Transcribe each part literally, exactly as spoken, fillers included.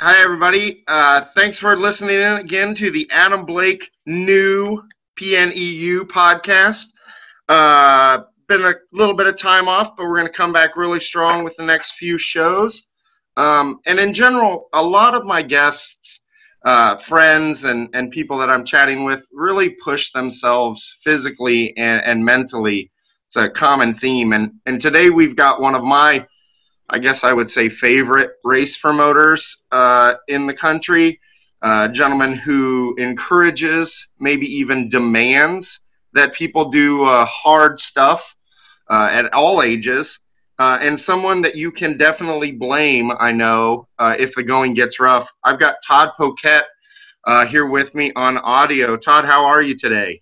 Hi, everybody. Uh, thanks for listening in again to the Adam Blake New P N E U podcast. Uh, been a little bit of time off, but we're going to come back really strong with the next few shows. Um, and in general, a lot of my guests, uh, friends, and, and people that I'm chatting with really push themselves physically and, and mentally. It's a common theme. And, and today we've got one of my I guess I would say favorite race promoters uh, in the country, uh, a gentleman who encourages, maybe even demands that people do uh, hard stuff uh, at all ages, uh, and someone that you can definitely blame, I know, uh, if the going gets rough. I've got Todd Poquette uh, here with me on audio. Todd, how are you today?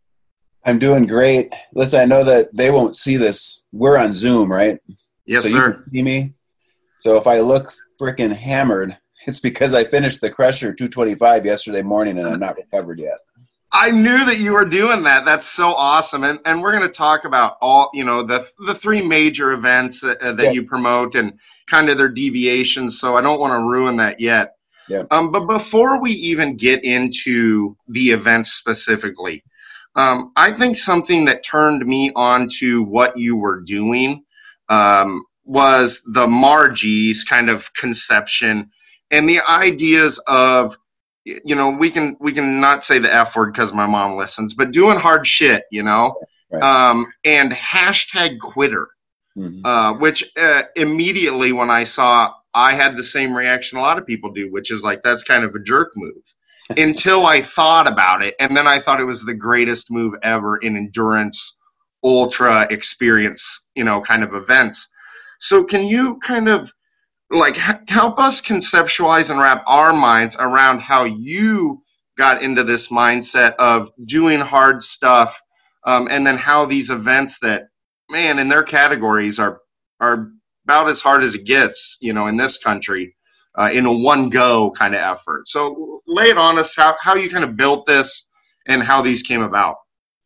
I'm doing great. Listen, I know that they won't see this. We're on Zoom, right? Yes, so sir. You can see me. So if I look freaking hammered, it's because I finished the Crusher two twenty-five yesterday morning and I'm not recovered yet. I knew that you were doing that. That's so awesome. And and we're going to talk about all, you know, the the three major events uh, that yeah. you promote and kind of their deviations. So I don't want to ruin that yet. Yeah. Um, but before we even get into the events specifically, um, I think something that turned me on to what you were doing um, was the Margie's kind of conception and the ideas of, you know, we can we can not say the F word because my mom listens, but doing hard shit, you know, right. um, and hashtag quitter, mm-hmm. uh, which uh, immediately when I saw, I had the same reaction a lot of people do, which is like, that's kind of a jerk move. Until I thought about it, and then I thought it was the greatest move ever in endurance, ultra experience, you know, kind of events. So can you kind of like help us conceptualize and wrap our minds around how you got into this mindset of doing hard stuff, um, and then how these events that, man, in their categories are are about as hard as it gets, you know, in this country, uh, in a one-go kind of effort. So lay it on us how, how you kind of built this and how these came about.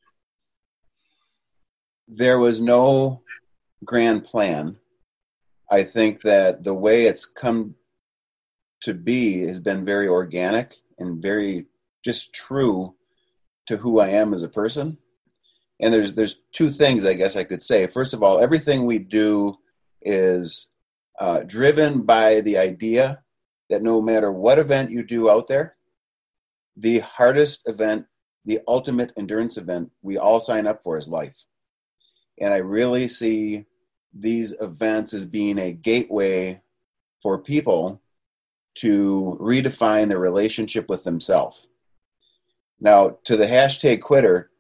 There was no grand plan. I think that the way it's come to be has been very organic and very just true to who I am as a person. And there's there's two things I guess I could say. First of all, everything we do is uh, driven by the idea that no matter what event you do out there, the hardest event, the ultimate endurance event we all sign up for is life. And I really see these events as being a gateway for people to redefine their relationship with themselves. Now, to the hashtag quitter,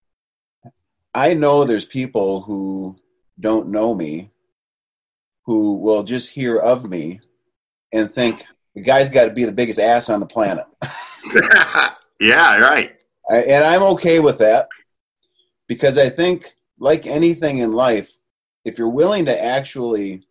I know there's people who don't know me who will just hear of me and think the guy's got to be the biggest ass on the planet. Yeah, right. I, and I'm okay with that because I think, like anything in life, if you're willing to actually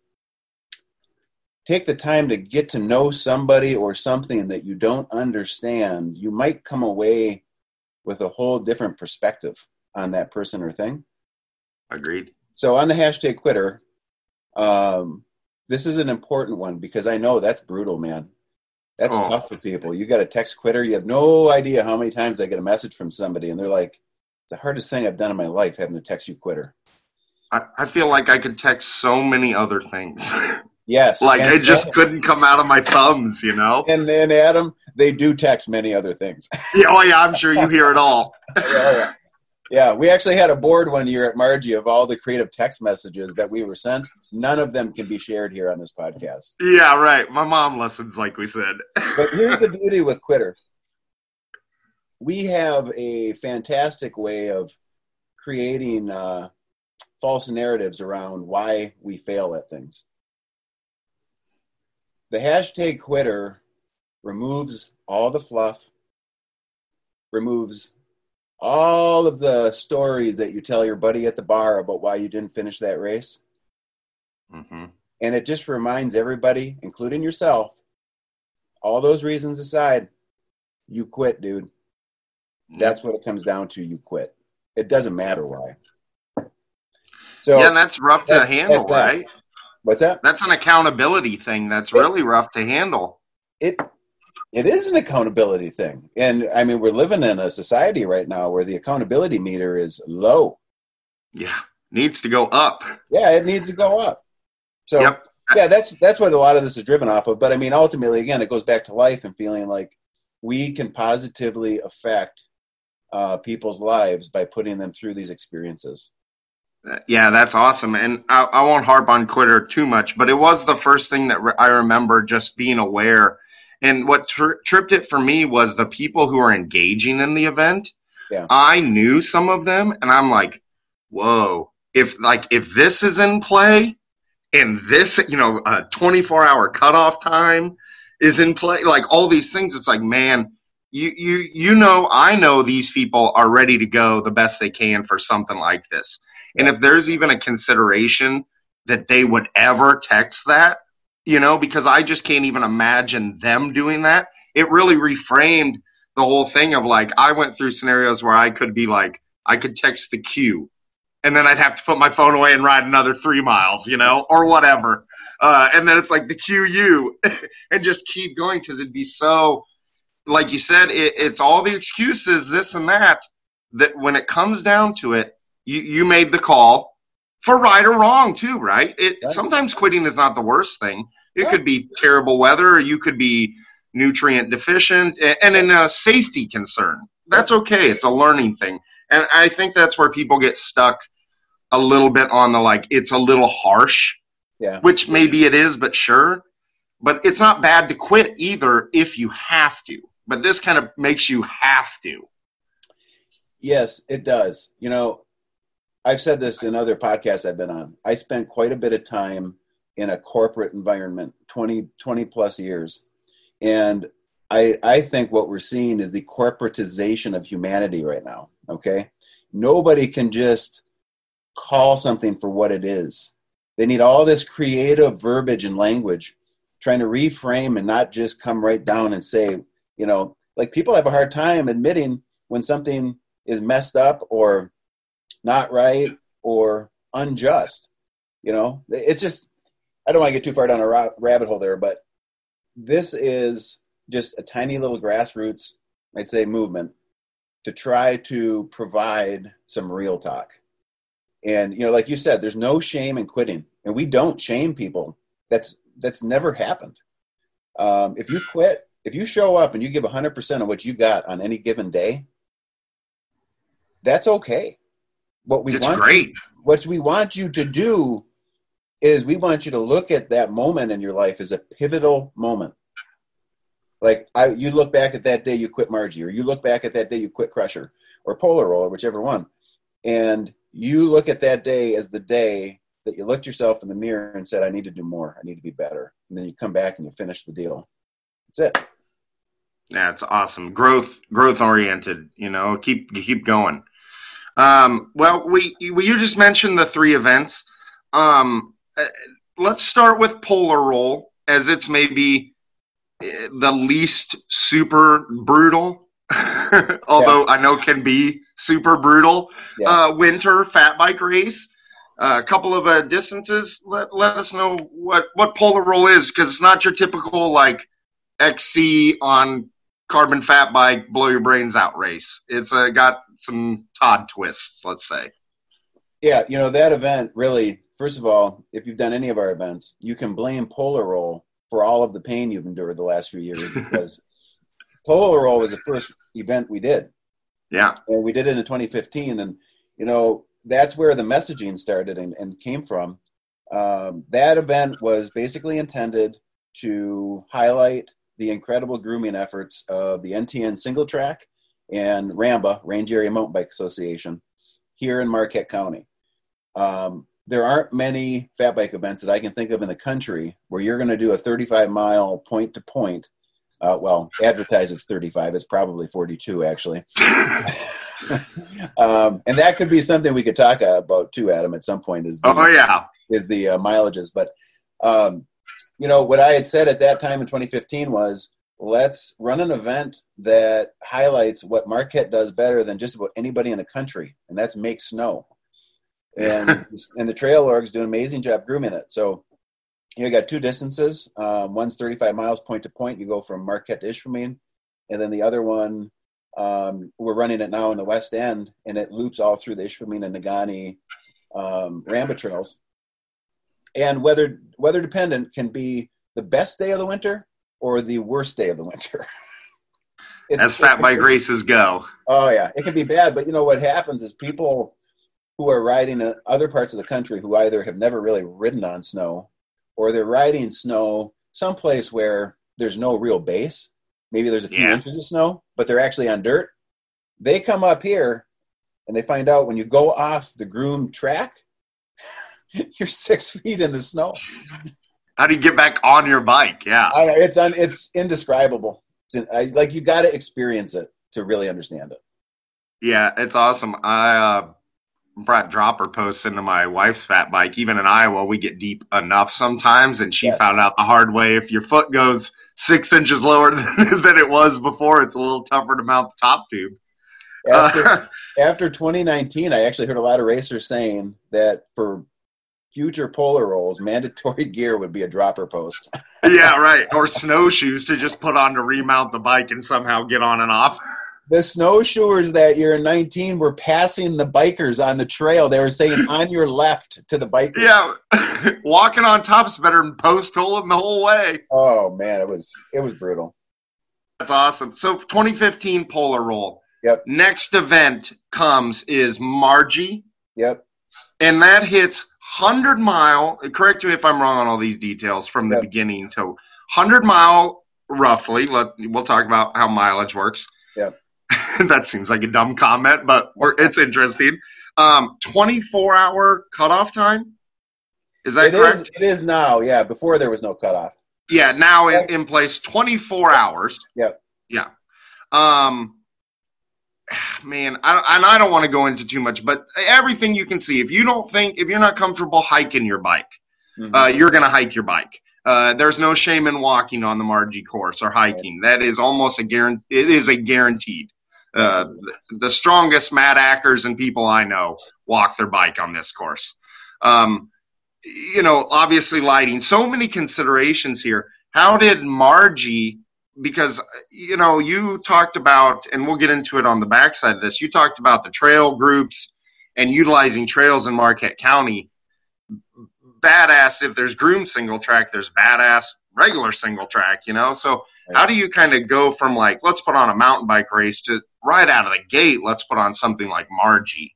take the time to get to know somebody or something that you don't understand, you might come away with a whole different perspective on that person or thing. Agreed. So on the hashtag quitter, um, this is an important one because I know that's brutal, man. That's oh. tough for people. You got a text quitter. You have no idea how many times I get a message from somebody and they're like, it's the hardest thing I've done in my life, having to text you quitter. I, I feel like I could text so many other things. Yes. Like and, it just and, couldn't come out of my thumbs, you know? And then, Adam, they do text many other things. Yeah, oh, yeah, I'm sure you hear it all. yeah, yeah. yeah, we actually had a board one year at Margie of all the creative text messages that we were sent. None of them can be shared here on this podcast. Yeah, right. My mom listens, like we said. But here's the beauty with Quitter. We have a fantastic way of creating uh, false narratives around why we fail at things. The hashtag quitter removes all the fluff, removes all of the stories that you tell your buddy at the bar about why you didn't finish that race. Mm-hmm. And it just reminds everybody, including yourself, all those reasons aside, you quit, dude. That's what it comes down to. You quit. It doesn't matter why. So yeah, and that's rough to that's, handle, that's right? What's that? That's an accountability thing that's really rough to handle. it it is an accountability thing. And I mean, we're living in a society right now where the accountability meter is low. Yeah. Needs to go up. Yeah, it needs to go up. So yep. yeah, that's that's what a lot of this is driven off of. But I mean, ultimately, again, it goes back to life and feeling like we can positively affect uh, people's lives by putting them through these experiences. Yeah, that's awesome. And I, I won't harp on Quitter too much, but it was the first thing that re- I remember just being aware. And what tri- tripped it for me was the people who are engaging in the event. Yeah. I knew some of them, and I'm like, whoa, if like if this is in play and this, you know, a twenty-four hour cutoff time is in play, like all these things, it's like, man, you, you, you know, I know these people are ready to go the best they can for something like this. And if there's even a consideration that they would ever text that, you know, because I just can't even imagine them doing that. It really reframed the whole thing of like, I went through scenarios where I could be like, I could text the queue and then I'd have to put my phone away and ride another three miles, you know, or whatever. Uh, and then it's like the Q U and just keep going because it'd be so, like you said, it, it's all the excuses, this and that, that when it comes down to it, you, you made the call for right or wrong too, right? It Right. Sometimes quitting is not the worst thing. It Yeah. could be terrible weather, or you could be nutrient deficient, and, and in a safety concern. That's okay. It's a learning thing. And I think that's where people get stuck a little bit on the, like, it's a little harsh, Yeah. which maybe it is, but sure. But it's not bad to quit either if you have to. But this kind of makes you have to. Yes, it does. You know, I've said this in other podcasts I've been on. I spent quite a bit of time in a corporate environment, twenty, twenty plus years. And I, I think what we're seeing is the corporatization of humanity right now. Okay. Nobody can just call something for what it is. They need all this creative verbiage and language, trying to reframe and not just come right down and say, you know, like people have a hard time admitting when something is messed up or not right or unjust. You know, it's just, I don't want to get too far down a ra- rabbit hole there, but this is just a tiny little grassroots, I'd say, movement to try to provide some real talk. And, you know, like you said, there's no shame in quitting, and we don't shame people. That's, that's never happened. Um, if you quit, if you show up and you give one hundred percent of what you got on any given day, that's okay. What we It's want great. You, what we want you to do is we want you to look at that moment in your life as a pivotal moment. Like I, you look back at that day you quit Margie, or you look back at that day you quit Crusher, or Polar Roll, or whichever one, and you look at that day as the day that you looked yourself in the mirror and said, I need to do more. I need to be better. And then you come back and you finish the deal. That's it. Yeah, it's awesome. Growth, growth oriented, you know, keep, keep going. Um, well, we, we, you just mentioned the three events. Um, uh, let's start with Polar Roll, as it's maybe the least super brutal, although yeah. I know can be super brutal. Yeah. Uh, winter fat bike race. Uh, a couple of uh, distances. Let let us know what, what Polar Roll is, because it's not your typical like X C on carbon fat bike blow your brains out race. It's uh, got some Todd twists, let's say. Yeah, you know, that event really, first of all, if you've done any of our events, you can blame Polar Roll for all of the pain you've endured the last few years, because Polar Roll was the first event we did. Yeah. And we did it in twenty fifteen. And, you know, that's where the messaging started and, and came from. Um, that event was basically intended to highlight the incredible grooming efforts of the N T N Single Track and RAMBA, Range Area Mountain Bike Association, here in Marquette County. Um, there aren't many fat bike events that I can think of in the country where you're going to do a thirty-five mile point to point. Uh, well, advertised as thirty-five. It's probably forty-two, actually. um, and that could be something we could talk about too, Adam, at some point. Is the, oh yeah, is the uh, mileages. But um, you know what I had said at that time in twenty fifteen was, let's run an event that highlights what Marquette does better than just about anybody in the country, and that's make snow. And and the trail orgs do an amazing job grooming it. So you got two distances. Um, one's thirty-five miles point to point. You go from Marquette to Ishpeming. And then the other one, um, we're running it now in the West End, and it loops all through the Ishpeming and Negaunee um, Ramba trails. And weather weather dependent can be the best day of the winter or the worst day of the winter. As fat bike races go. Oh, yeah. It can be bad. But, you know, what happens is people who are riding in other parts of the country who either have never really ridden on snow or they're riding snow someplace where there's no real base. Maybe there's a few yeah. inches of snow, but they're actually on dirt. They come up here and they find out when you go off the groomed track, you're six feet in the snow. How do you get back on your bike? Yeah. I know, it's un, it's indescribable. It's in, I, like you got to experience it to really understand it. Yeah, it's awesome. I uh, brought dropper posts into my wife's fat bike. Even in Iowa, we get deep enough sometimes, and she yes. found out the hard way. If your foot goes six inches lower than, than it was before, it's a little tougher to mount the top tube. After, uh, after twenty nineteen, I actually heard a lot of racers saying that for future polar rolls, mandatory gear would be a dropper post. Yeah, right. Or snowshoes to just put on to remount the bike and somehow get on and off. The snowshoers that year in nineteen were passing the bikers on the trail. They were saying on your left to the bikers. Yeah, walking on top is better than post holing the whole way. Oh man, it was it was brutal. That's awesome. So twenty fifteen Polar Roll. Yep. Next event comes is Margie. Yep. And that hits one hundred mile, correct me if I'm wrong on all these details, from the yep. beginning to one hundred mile roughly. Let, we'll talk about how mileage works. Yep. That seems like a dumb comment, but we're, it's interesting. Um, twenty-four hour cutoff time? Is that it correct? Is, it is now, yeah. Before there was no cutoff. Yeah, now in, in place, twenty-four hours. Yep. Yeah. Um, man, I, and I don't want to go into too much, but everything you can see, if you don't think, if you're not comfortable hiking your bike, mm-hmm. uh, you're going to hike your bike. Uh, there's no shame in walking on the Margie course or hiking. That is almost a guarantee. It is a guaranteed. Uh, the, the strongest Matt Ackers and people I know walk their bike on this course. Um, you know, obviously lighting, so many considerations here. How did Margie, because, you know, you talked about, and we'll get into it on the backside of this, you talked about the trail groups and utilizing trails in Marquette County. Badass, if there's groomed single track, there's badass regular single track, you know? So how do you kind of go from like, let's put on a mountain bike race to right out of the gate, let's put on something like Margie?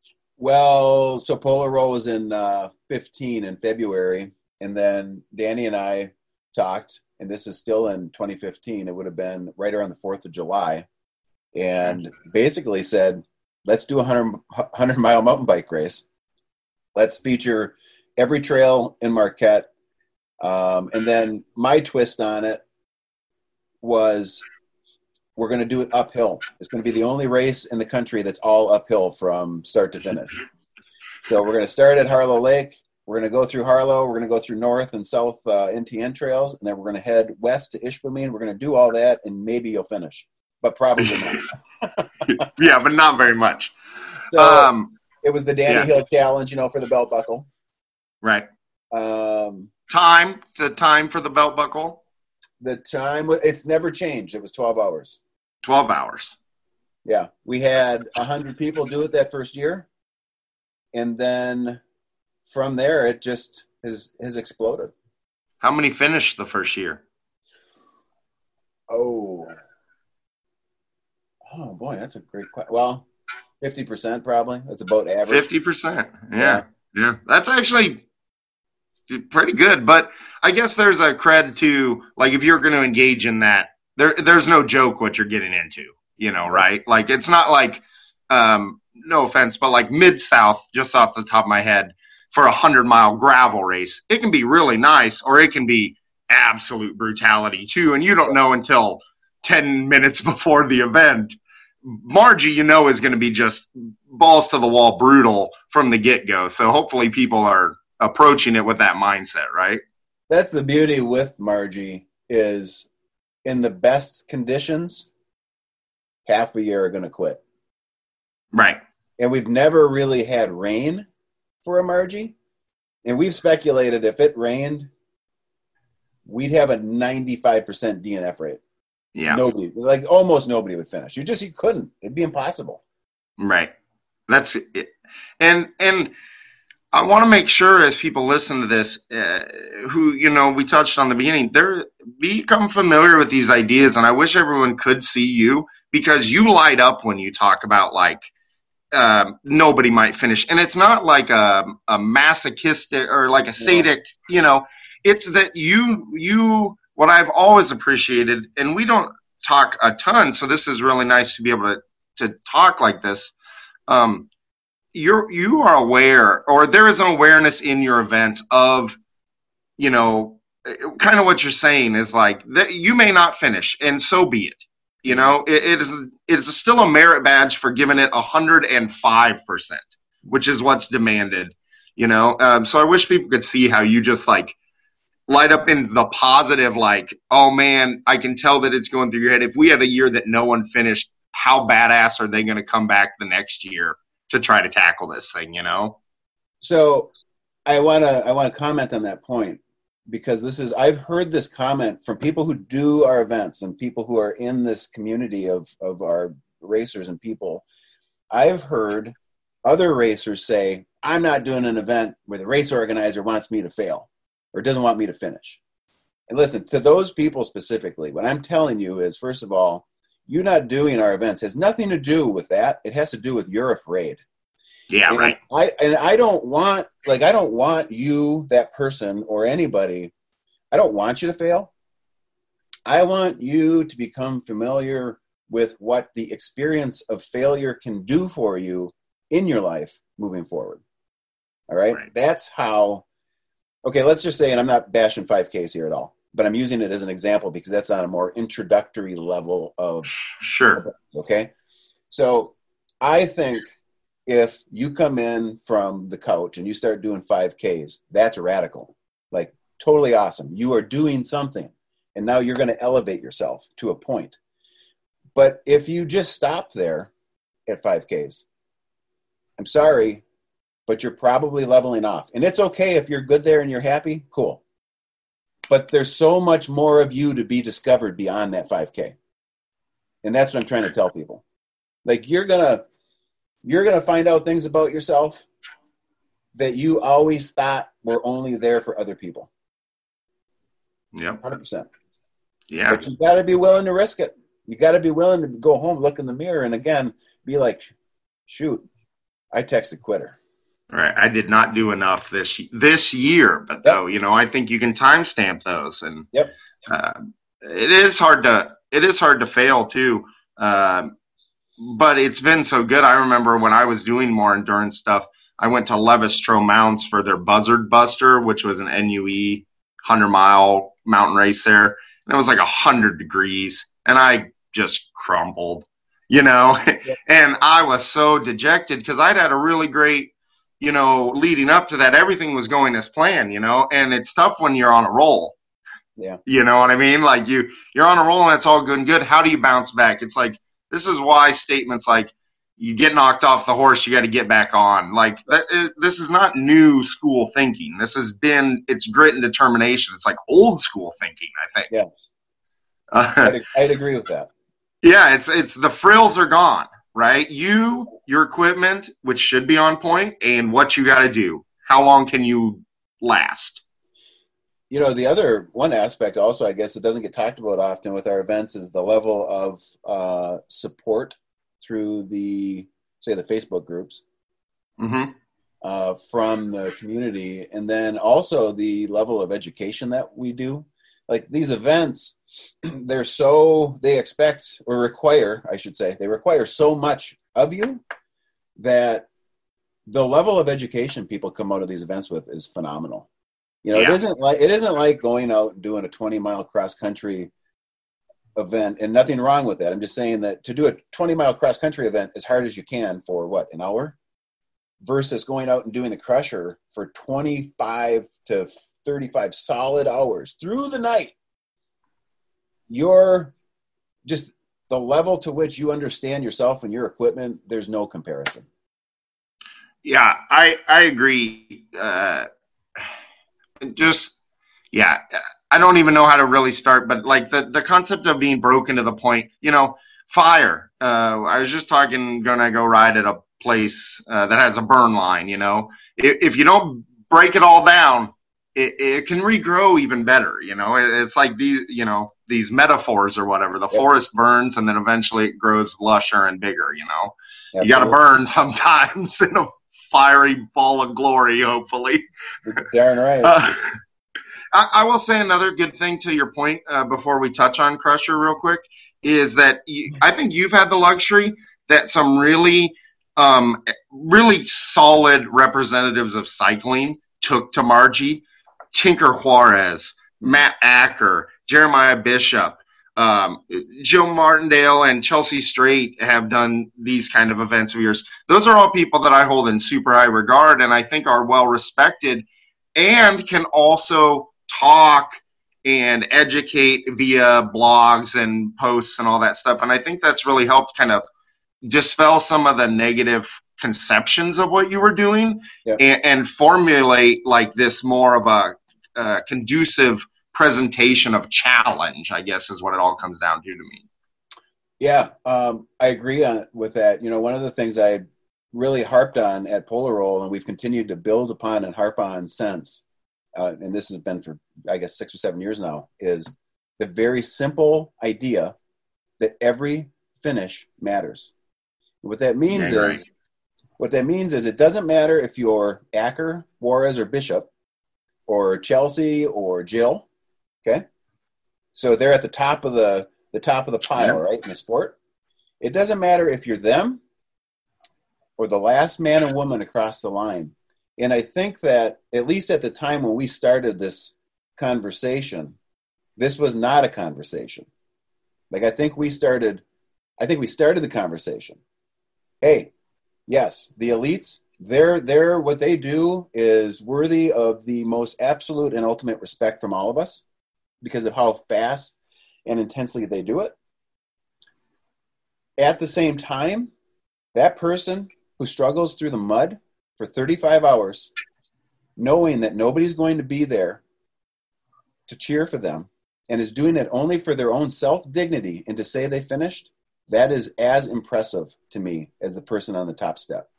Well, so Polar Roll was in uh, fifteen in February, and then Danny and I talked, and this is still in twenty fifteen. It would have been right around the fourth of July, and basically said, let's do a one hundred mile mountain bike race. Let's feature every trail in Marquette. Um, and then my twist on it was we're going to do it uphill. It's going to be the only race in the country that's all uphill from start to finish. So we're going to start at Harlow Lake. We're going to go through Harlow. We're going to go through north and south uh, N T N trails, and then we're going to head west to Ishpeming. We're going to do all that, and maybe you'll finish, but probably not. Yeah, but not very much. So um, it was the Danny yeah. Hill Challenge, you know, for the belt buckle. Right. Um, time, the time for the belt buckle? The time, it's never changed. It was twelve hours. twelve hours. Yeah. We had one hundred people do it that first year. And then from there, it just has, has exploded. How many finished the first year? Oh. Oh, boy, that's a great question. Well, fifty percent probably. That's about average. fifty percent. Yeah. Yeah. Yeah. That's actually pretty good. But I guess there's a cred to, like, if you're going to engage in that, there, there's no joke what you're getting into, you know, right? Like, it's not like, um, no offense, but like Mid-South, just off the top of my head, for a hundred mile gravel race, it can be really nice, or it can be absolute brutality too. And you don't know until ten minutes before the event. Margie, you know, is going to be just balls to the wall brutal from the get go. So hopefully people are approaching it with that mindset, right? That's the beauty with Margie, is in the best conditions, half a year are going to quit. Right. And we've never really had rain for a Margie. And we've speculated if it rained we'd have a ninety-five percent D N F rate. Yeah. Nobody, like almost nobody would finish. You just, you couldn't. It'd be impossible. Right. That's it. And, and I want to make sure as people listen to this, uh, who, you know, we touched on the beginning, they're become familiar with these ideas. And I wish everyone could see you, because you light up when you talk about like, um, nobody might finish. And it's not like a, a masochistic or like a sadic, you know, it's that you, you, what I've always appreciated, and we don't talk a ton, so this is really nice to be able to, to talk like this. Um, you're, you are aware, or there is an awareness in your events of, you know, kind of what you're saying is like that you may not finish, and so be it. You know, it, it is, it is still a merit badge for giving it one hundred five percent, which is what's demanded, you know? Um, so I wish people could see how you just like light up in the positive, like, oh man, I can tell that it's going through your head. If we have a year that no one finished, how badass are they going to come back the next year to try to tackle this thing, you know? So I want to, I want to comment on that point, because this is, I've heard this comment from people who do our events and people who are in this community of, of our racers and people. I've heard other racers say, I'm not doing an event where the race organizer wants me to fail or doesn't want me to finish. And listen, to those people specifically, what I'm telling you is, first of all, you not doing our events has nothing to do with that. It has to do with you're afraid. Yeah, and right. I and I don't want, like, I don't want you, that person, or anybody, I don't want you to fail. I want you to become familiar with what the experience of failure can do for you in your life moving forward. All right? right. That's how, okay, let's just say, and I'm not bashing five Ks here at all, but I'm using it as an example because that's on a more introductory level of. Sure. Okay. So I think if you come in from the couch and you start doing five Ks, that's radical. Like, totally awesome. You are doing something, and now you're going to elevate yourself to a point. But if you just stop there at five Ks, I'm sorry, but you're probably leveling off. And it's okay if you're good there and you're happy, cool. But there's so much more of you to be discovered beyond that five K. And that's what I'm trying to tell people. Like, you're going to, you're going to find out things about yourself that you always thought were only there for other people. Yeah. one hundred percent. Yeah. But you got to be willing to risk it. You got to be willing to go home, look in the mirror, and again, be like, shoot, I texted quitter. All right. I did not do enough this this year, but though, yep. you know, I think you can timestamp those, and yep. uh, it is hard to it is hard to fail too. Uh, but it's been so good. I remember when I was doing more endurance stuff, I went to Levis-Tro Mounts for their Buzzard Buster, which was an N U E hundred mile mountain race there. And it was like a hundred degrees, and I just crumbled, you know. Yep. And I was so dejected because I'd had a really great, you know, leading up to that, everything was going as planned, you know, and it's tough when you're on a roll. Yeah. You know what I mean? Like you, you're on a roll and it's all good and good. How do you bounce back? It's like, this is why statements like you get knocked off the horse, you got to get back on. Like that is, this is not new school thinking. This has been, it's grit and determination. It's like old school thinking, I think. Yes. Uh, I'd, I'd agree with that. Yeah. It's, it's the frills are gone. Right? You, your equipment, which should be on point, and what you got to do. How long can you last? You know, the other one aspect also, I guess, that doesn't get talked about often with our events is the level of uh, support through the, say, the Facebook groups mm-hmm. uh, from the community. And then also the level of education that we do. Like these events, they're so, they expect or require, I should say, they require so much of you that the level of education people come out of these events with is phenomenal. You know, yeah. it isn't like, it isn't like going out and doing a twenty mile cross country event, and nothing wrong with that. I'm just saying that to do a twenty mile cross country event as hard as you can for what, an hour versus going out and doing the crusher for twenty-five to thirty-five solid hours through the night. You're just the level to which you understand yourself and your equipment. There's no comparison. Yeah, I, I agree. Uh, just, yeah, I don't even know how to really start, but like the, the concept of being broken to the point, you know, fire. Uh, I was just talking, gonna go ride at a place uh, that has a burn line, you know. If, if you don't break it all down, it, it can regrow even better, you know. It, it's like these, you know, these metaphors or whatever. The yep. forest burns and then eventually it grows lusher and bigger, you know. Absolutely. You got to burn sometimes in a fiery ball of glory, hopefully. Darn right. Uh, I, I will say another good thing to your point uh, before we touch on Crusher real quick is that you, I think you've had the luxury that some really, um, really solid representatives of cycling took to Margie. Tinker Juarez, Matt Acker, Jeremiah Bishop, um, Joe Martindale, and Chelsea Strait have done these kind of events of yours. Those are all people that I hold in super high regard and I think are well respected and can also talk and educate via blogs and posts and all that stuff. And I think that's really helped kind of dispel some of the negative conceptions of what you were doing yep. and, and formulate like this more of a uh, conducive presentation of challenge, I guess is what it all comes down to to me. Yeah, um, I agree on, with that. You know, one of the things I really harped on at Polar Roll, and we've continued to build upon and harp on since, uh, and this has been for, I guess, six or seven years now, is the very simple idea that every finish matters. What that means yeah, is, right. what that means is it doesn't matter if you're Acker, Juarez, or Bishop, or Chelsea, or Jill, okay? So they're at the top of the, the top of the pile, yeah. right, in the sport. It doesn't matter if you're them or the last man and woman across the line. And I think that, at least at the time when we started this conversation, this was not a conversation. Like, I think we started, I think we started the conversation. Hey, yes, the elites, they're, they're, what they do is worthy of the most absolute and ultimate respect from all of us because of how fast and intensely they do it. At the same time, that person who struggles through the mud for thirty-five hours, knowing that nobody's going to be there to cheer for them, and is doing it only for their own self-dignity and to say they finished, that is as impressive to me as the person on the top step.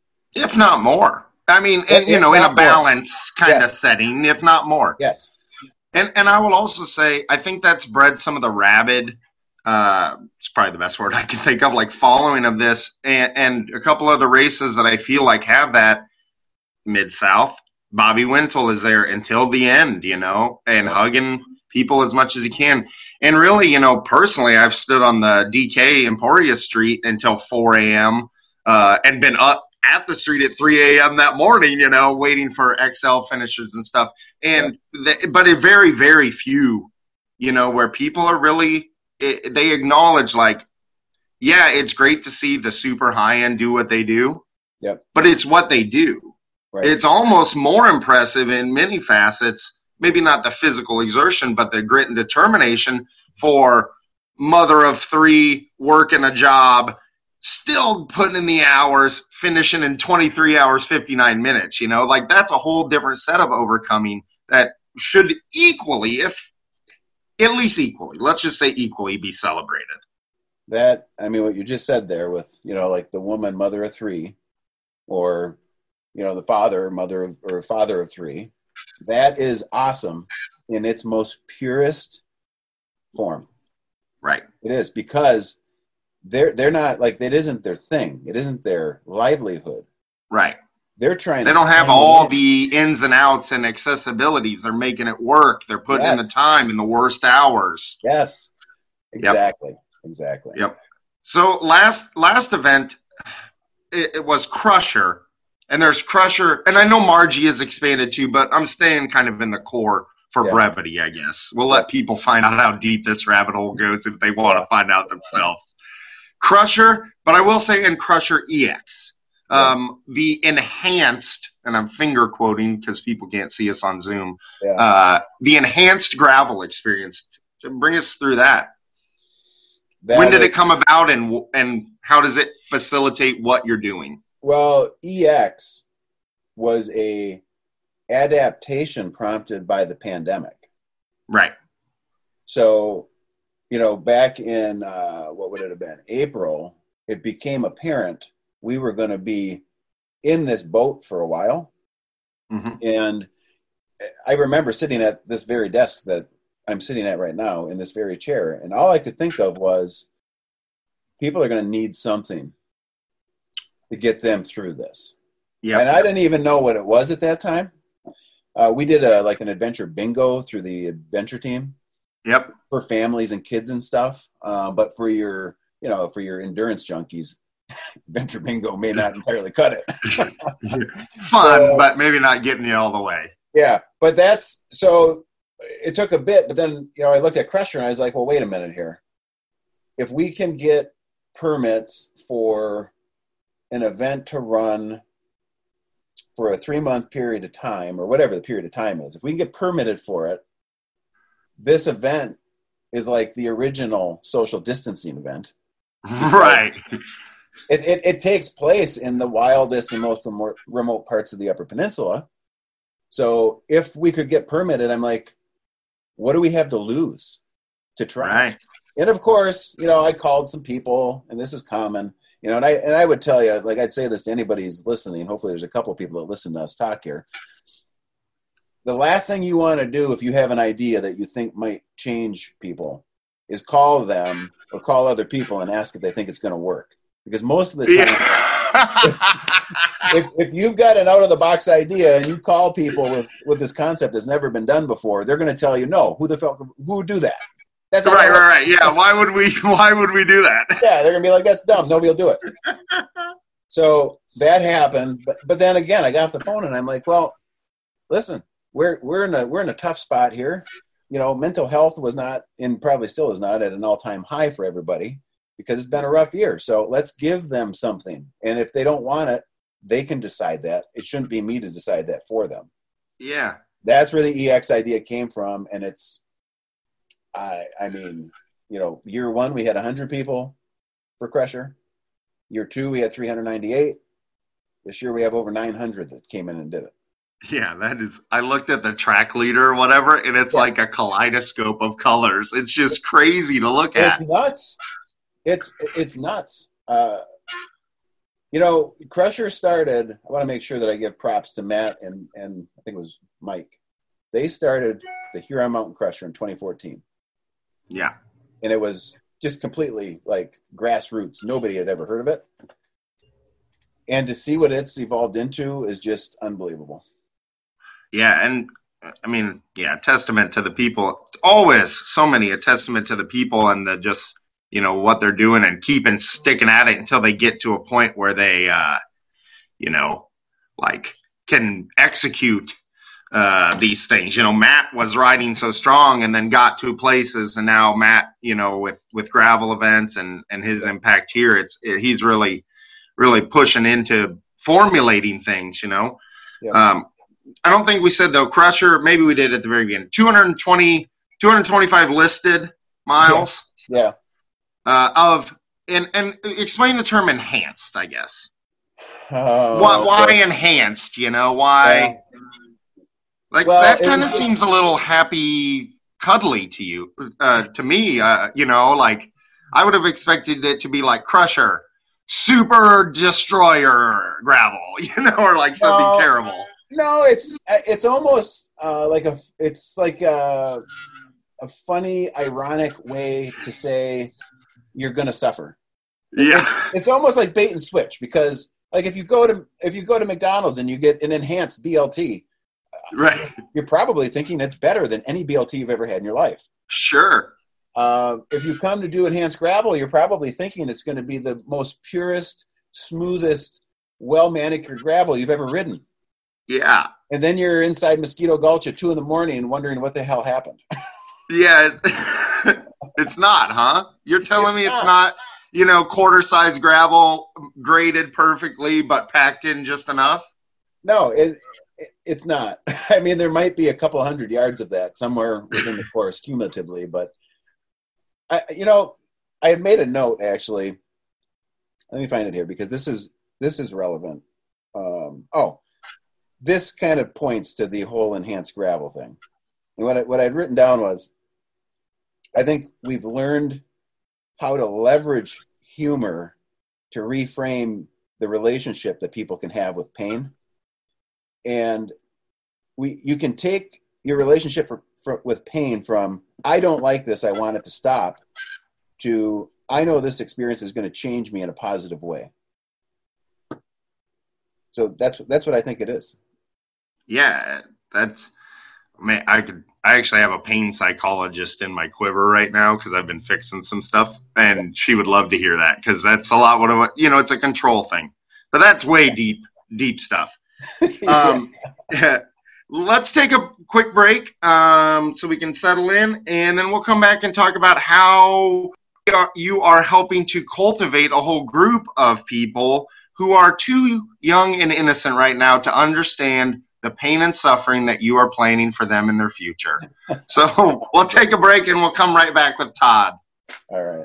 If not more. I mean, and, you know, in a balance kind of setting, if not more. Yes. And and I will also say, I think that's bred some of the rabid, uh, it's probably the best word I can think of, like following of this, and, and a couple other races that I feel like have that. Mid-South, Bobby Wintle is there until the end, you know, and hugging people as much as he can. And really, you know, personally, I've stood on the D K Emporia Street until four a.m. Uh, and been up at the street at three a.m. that morning, you know, waiting for X L finishers and stuff. And yeah. the, but a very, very few, you know, where people are really, it, they acknowledge like, yeah, it's great to see the super high end do what they do, yep. but it's what they do. Right. It's almost more impressive in many facets, maybe not the physical exertion, but the grit and determination for mother of three, working a job, still putting in the hours, finishing in twenty-three hours, fifty-nine minutes, you know, like that's a whole different set of overcoming that should equally, if at least equally, let's just say equally be celebrated. That, I mean, what you just said there with, you know, like the woman, mother of three, or, you know, the father, mother of, or father of three, that is awesome in its most purest form. Right. It is, because they're they're not like, it isn't their thing. It isn't their livelihood. Right. They're trying. They to don't have all in. the ins and outs and accessibilities. They're making it work. They're putting yes. in the time in the worst hours. Yes. Exactly. Yep. Exactly. Yep. So last last event, it, it was Crusher, and there's Crusher, and I know Margie is expanded too, but I'm staying kind of in the core for yeah. brevity, I guess. We'll let people find out how deep this rabbit hole goes if they want to find out themselves. Crusher, but I will say in Crusher E X, um, yeah. the enhanced, and I'm finger quoting because people can't see us on Zoom, yeah. uh, the enhanced gravel experience. To bring us through that. that when did is, it come about, and and how does it facilitate what you're doing? Well, E X was a adaptation prompted by the pandemic. Right. So, you know, back in, uh, what would it have been? April, it became apparent we were going to be in this boat for a while. Mm-hmm. And I remember sitting at this very desk that I'm sitting at right now in this very chair. And all I could think of was people are going to need something to get them through this. Yeah. And I didn't even know what it was at that time. Uh, we did a, like an adventure bingo through the adventure team. Yep. For families and kids and stuff. Uh, but for your, you know, for your endurance junkies, adventure bingo may not entirely cut it. Fun, so, but maybe not getting you all the way. Yeah. But that's, so it took a bit, but then, you know, I looked at Crusher and I was like, well, wait a minute here. If we can get permits for an event to run for a three month period of time, or whatever the period of time is, if we can get permitted for it, this event is like the original social distancing event. Right. It, it, it takes place in the wildest and most remote, remote parts of the Upper Peninsula. So if we could get permitted, I'm like, what do we have to lose to try? Right. And of course, you know, I called some people, and this is common, you know, and I and I would tell you, like I'd say this to anybody who's listening. Hopefully there's a couple of people that listen to us talk here. The last thing you want to do if you have an idea that you think might change people is call them or call other people and ask if they think it's going to work. Because most of the time, yeah. if, if you've got an out-of-the-box idea and you call people with, with this concept that's never been done before, they're going to tell you, no, who the fuck, who would do that? That's right, right, right. Yeah, why would we Why would we do that? Yeah, they're going to be like, that's dumb. Nobody will do it. So that happened. But, but then again, I got off the phone and I'm like, well, listen, we're we're in a we're in a tough spot here. You know, mental health was not, and probably still is not, at an all-time high for everybody because it's been a rough year. So let's give them something. And if they don't want it, they can decide that. It shouldn't be me to decide that for them. Yeah. That's where the E X idea came from. And it's, I I mean, you know, year one, we had one hundred people for Crusher. Year two, we had three hundred ninety-eight. This year, we have over nine hundred that came in and did it. Yeah, that is, I looked at the track leader or whatever, and it's yeah. like a kaleidoscope of colors. It's just crazy to look at. It's nuts. It's, it's nuts. Uh, you know, Crusher started, I want to make sure that I give props to Matt and, and I think it was Mike. They started the Huron Mountain Crusher in twenty fourteen. Yeah. And it was just completely like grassroots. Nobody had ever heard of it. And to see what it's evolved into is just unbelievable. Yeah, and I mean, yeah, testament to the people. Always so many, a testament to the people and the just, you know, what they're doing and keeping sticking at it until they get to a point where they, uh, you know, like can execute uh, these things. You know, Matt was riding so strong and then got to places, and now Matt, you know, with, with gravel events and, and his impact here, it's it, he's really, really pushing into formulating things, you know. Yeah. Um, I don't think we said, though, Crusher, maybe we did at the very beginning, two hundred twenty, two hundred twenty-five listed miles. Yeah. Uh, of, and, and explain the term enhanced, I guess. Uh, why why okay. enhanced, you know, why? Yeah. Like, well, that kind of was, seems a little happy, cuddly to you, uh, to me, uh, you know, like, I would have expected it to be like Crusher, Super Destroyer gravel, you know, or like something no, terrible. No, it's it's almost uh, like a it's like a, a funny, ironic way to say you're going to suffer. Yeah, it, it's almost like bait and switch, because like if you go to if you go to McDonald's and you get an enhanced B L T, right, you're probably thinking it's better than any B L T you've ever had in your life. Sure. Uh, if you come to do enhanced gravel, you're probably thinking it's going to be the most purest, smoothest, well-manicured gravel you've ever ridden. Yeah. And then you're inside Mosquito Gulch at two in the morning wondering what the hell happened. Yeah. It's not, huh? You're telling it's me it's not. not, you know, quarter-size gravel graded perfectly but packed in just enough? No, it, it it's not. I mean, there might be a couple hundred yards of that somewhere within the course cumulatively, but I, you know, I had made a note, actually. Let me find it here because this is this is relevant. Um, oh, this kind of points to the whole enhanced gravel thing. And what I, what I'd written down was, I think we've learned how to leverage humor to reframe the relationship that people can have with pain. And we, you can take your relationship for, for, with pain from, I don't like this, I want it to stop, to, I know this experience is going to change me in a positive way. So that's that's what I think it is. Yeah, that's, man, I could, I actually have a pain psychologist in my quiver right now because I've been fixing some stuff, and she would love to hear that because that's a lot what, you know, it's a control thing, but that's way deep, deep stuff. Um, let's take a quick break um, so we can settle in, and then we'll come back and talk about how you are helping to cultivate a whole group of people who are too young and innocent right now to understand the pain and suffering that you are planning for them in their future. So we'll take a break and we'll come right back with Todd. All right.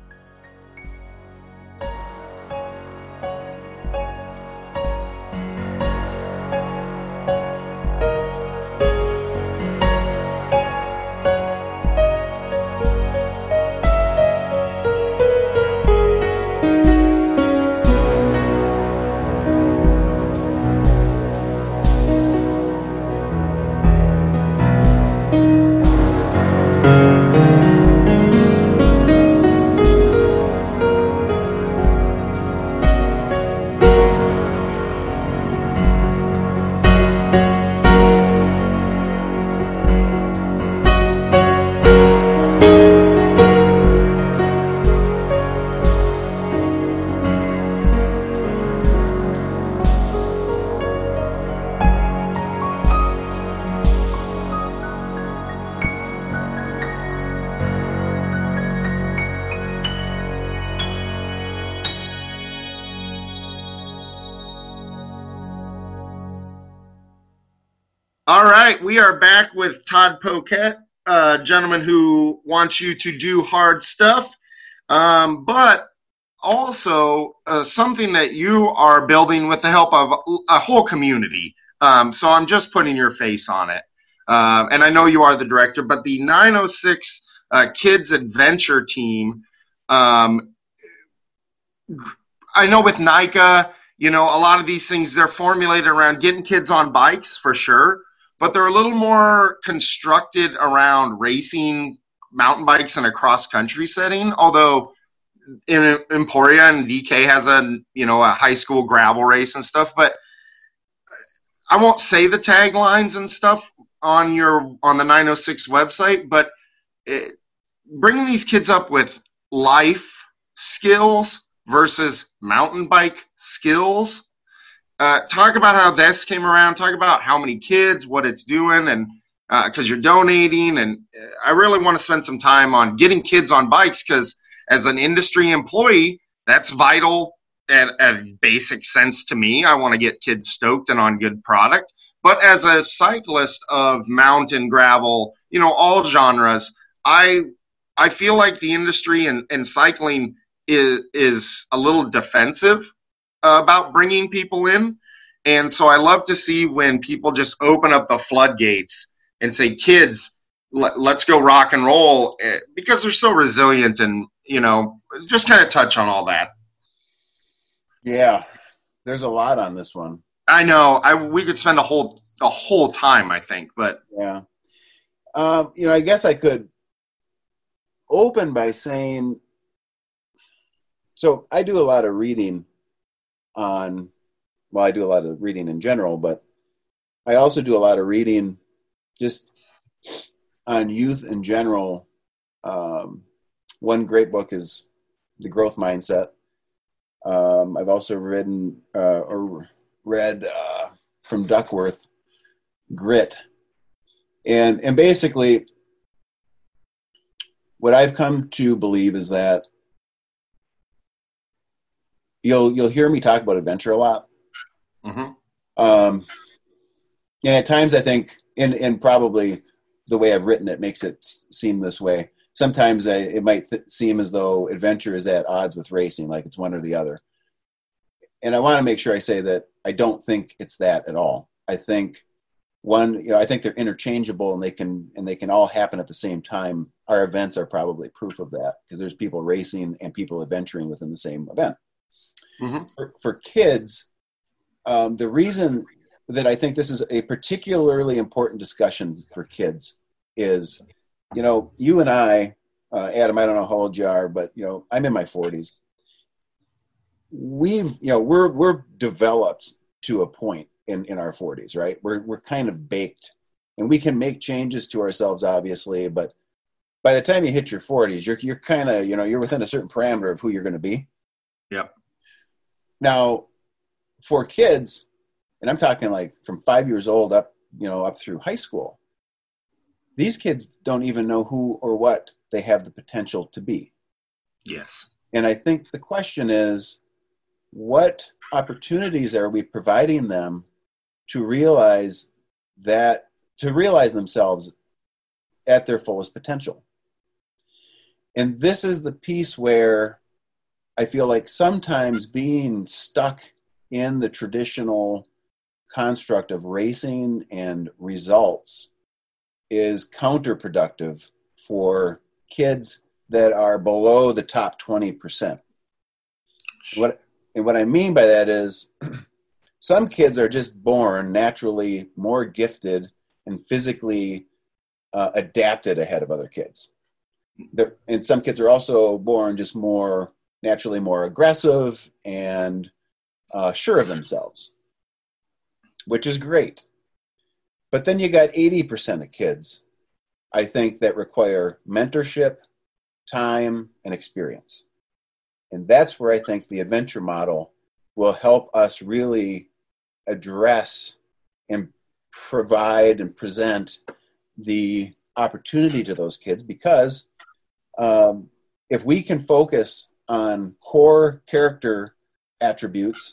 All right, we are back with Todd Poquette, a gentleman who wants you to do hard stuff, um, but also uh, something that you are building with the help of a whole community. Um, so I'm just putting your face on it. Uh, and I know you are the director, but the nine oh six uh, Kids Adventure Team, um, I know with NICA, you know, a lot of these things, they're formulated around getting kids on bikes for sure, but they're a little more constructed around racing mountain bikes in a cross-country setting, although in Emporia and D K has a, you know, a high school gravel race and stuff, but I won't say the taglines and stuff on your, on the nine oh six website, but it, bringing these kids up with life skills versus mountain bike skills. Uh, talk about how this came around. Talk about how many kids, what it's doing, and because uh, you're donating. And I really want to spend some time on getting kids on bikes because as an industry employee, that's vital at a basic sense to me. I want to get kids stoked and on good product. But as a cyclist of mountain, gravel, you know, all genres, I I feel like the industry and, and cycling is is a little defensive uh, about bringing people in. And so I love to see when people just open up the floodgates and say, kids, let, let's go rock and roll, because they're so resilient, and, you know, just kind of touch on all that. Yeah, there's a lot on this one. I know. I we could spend a whole a whole time, I think, but yeah. Um, you know, I guess I could open by saying, so I do a lot of reading on, well, I do a lot of reading in general, but I also do a lot of reading just on youth in general. Um, one great book is The Growth Mindset. Um, I've also written uh, or read uh, from Duckworth, Grit. And and basically, what I've come to believe is that you'll you'll hear me talk about adventure a lot. Mm-hmm. Um, and at times I think, and, and probably the way I've written it makes it seem this way. Sometimes I, it might th- seem as though adventure is at odds with racing, like it's one or the other. And I want to make sure I say that I don't think it's that at all. I think one, you know, I think they're interchangeable and they can and they can all happen at the same time. Our events are probably proof of that because there's people racing and people adventuring within the same event. Mm-hmm. For, for kids, um, the reason that I think this is a particularly important discussion for kids is, you know, you and I, uh, Adam, I don't know how old you are, but, you know, I'm in my forties. We've, you know, we're we're developed to a point in, in our forties, right? We're we're kind of baked, and we can make changes to ourselves, obviously, but by the time you hit your forties, you're you're kind of, you know, you're within a certain parameter of who you're going to be. Yep. Now, for kids, and I'm talking like from five years old up, you know, up through high school, these kids don't even know who or what they have the potential to be. Yes. And I think the question is, what opportunities are we providing them to realize that, to realize themselves at their fullest potential? And this is the piece where I feel like sometimes being stuck in the traditional construct of racing and results is counterproductive for kids that are below the top twenty percent. What and what I mean by that is some kids are just born naturally more gifted and physically uh, adapted ahead of other kids. They're, and some kids are also born just more naturally more aggressive and uh, sure of themselves, which is great. But then you got eighty percent of kids, I think, that require mentorship, time, and experience. And that's where I think the adventure model will help us really address and provide and present the opportunity to those kids, because um, if we can focus on core character attributes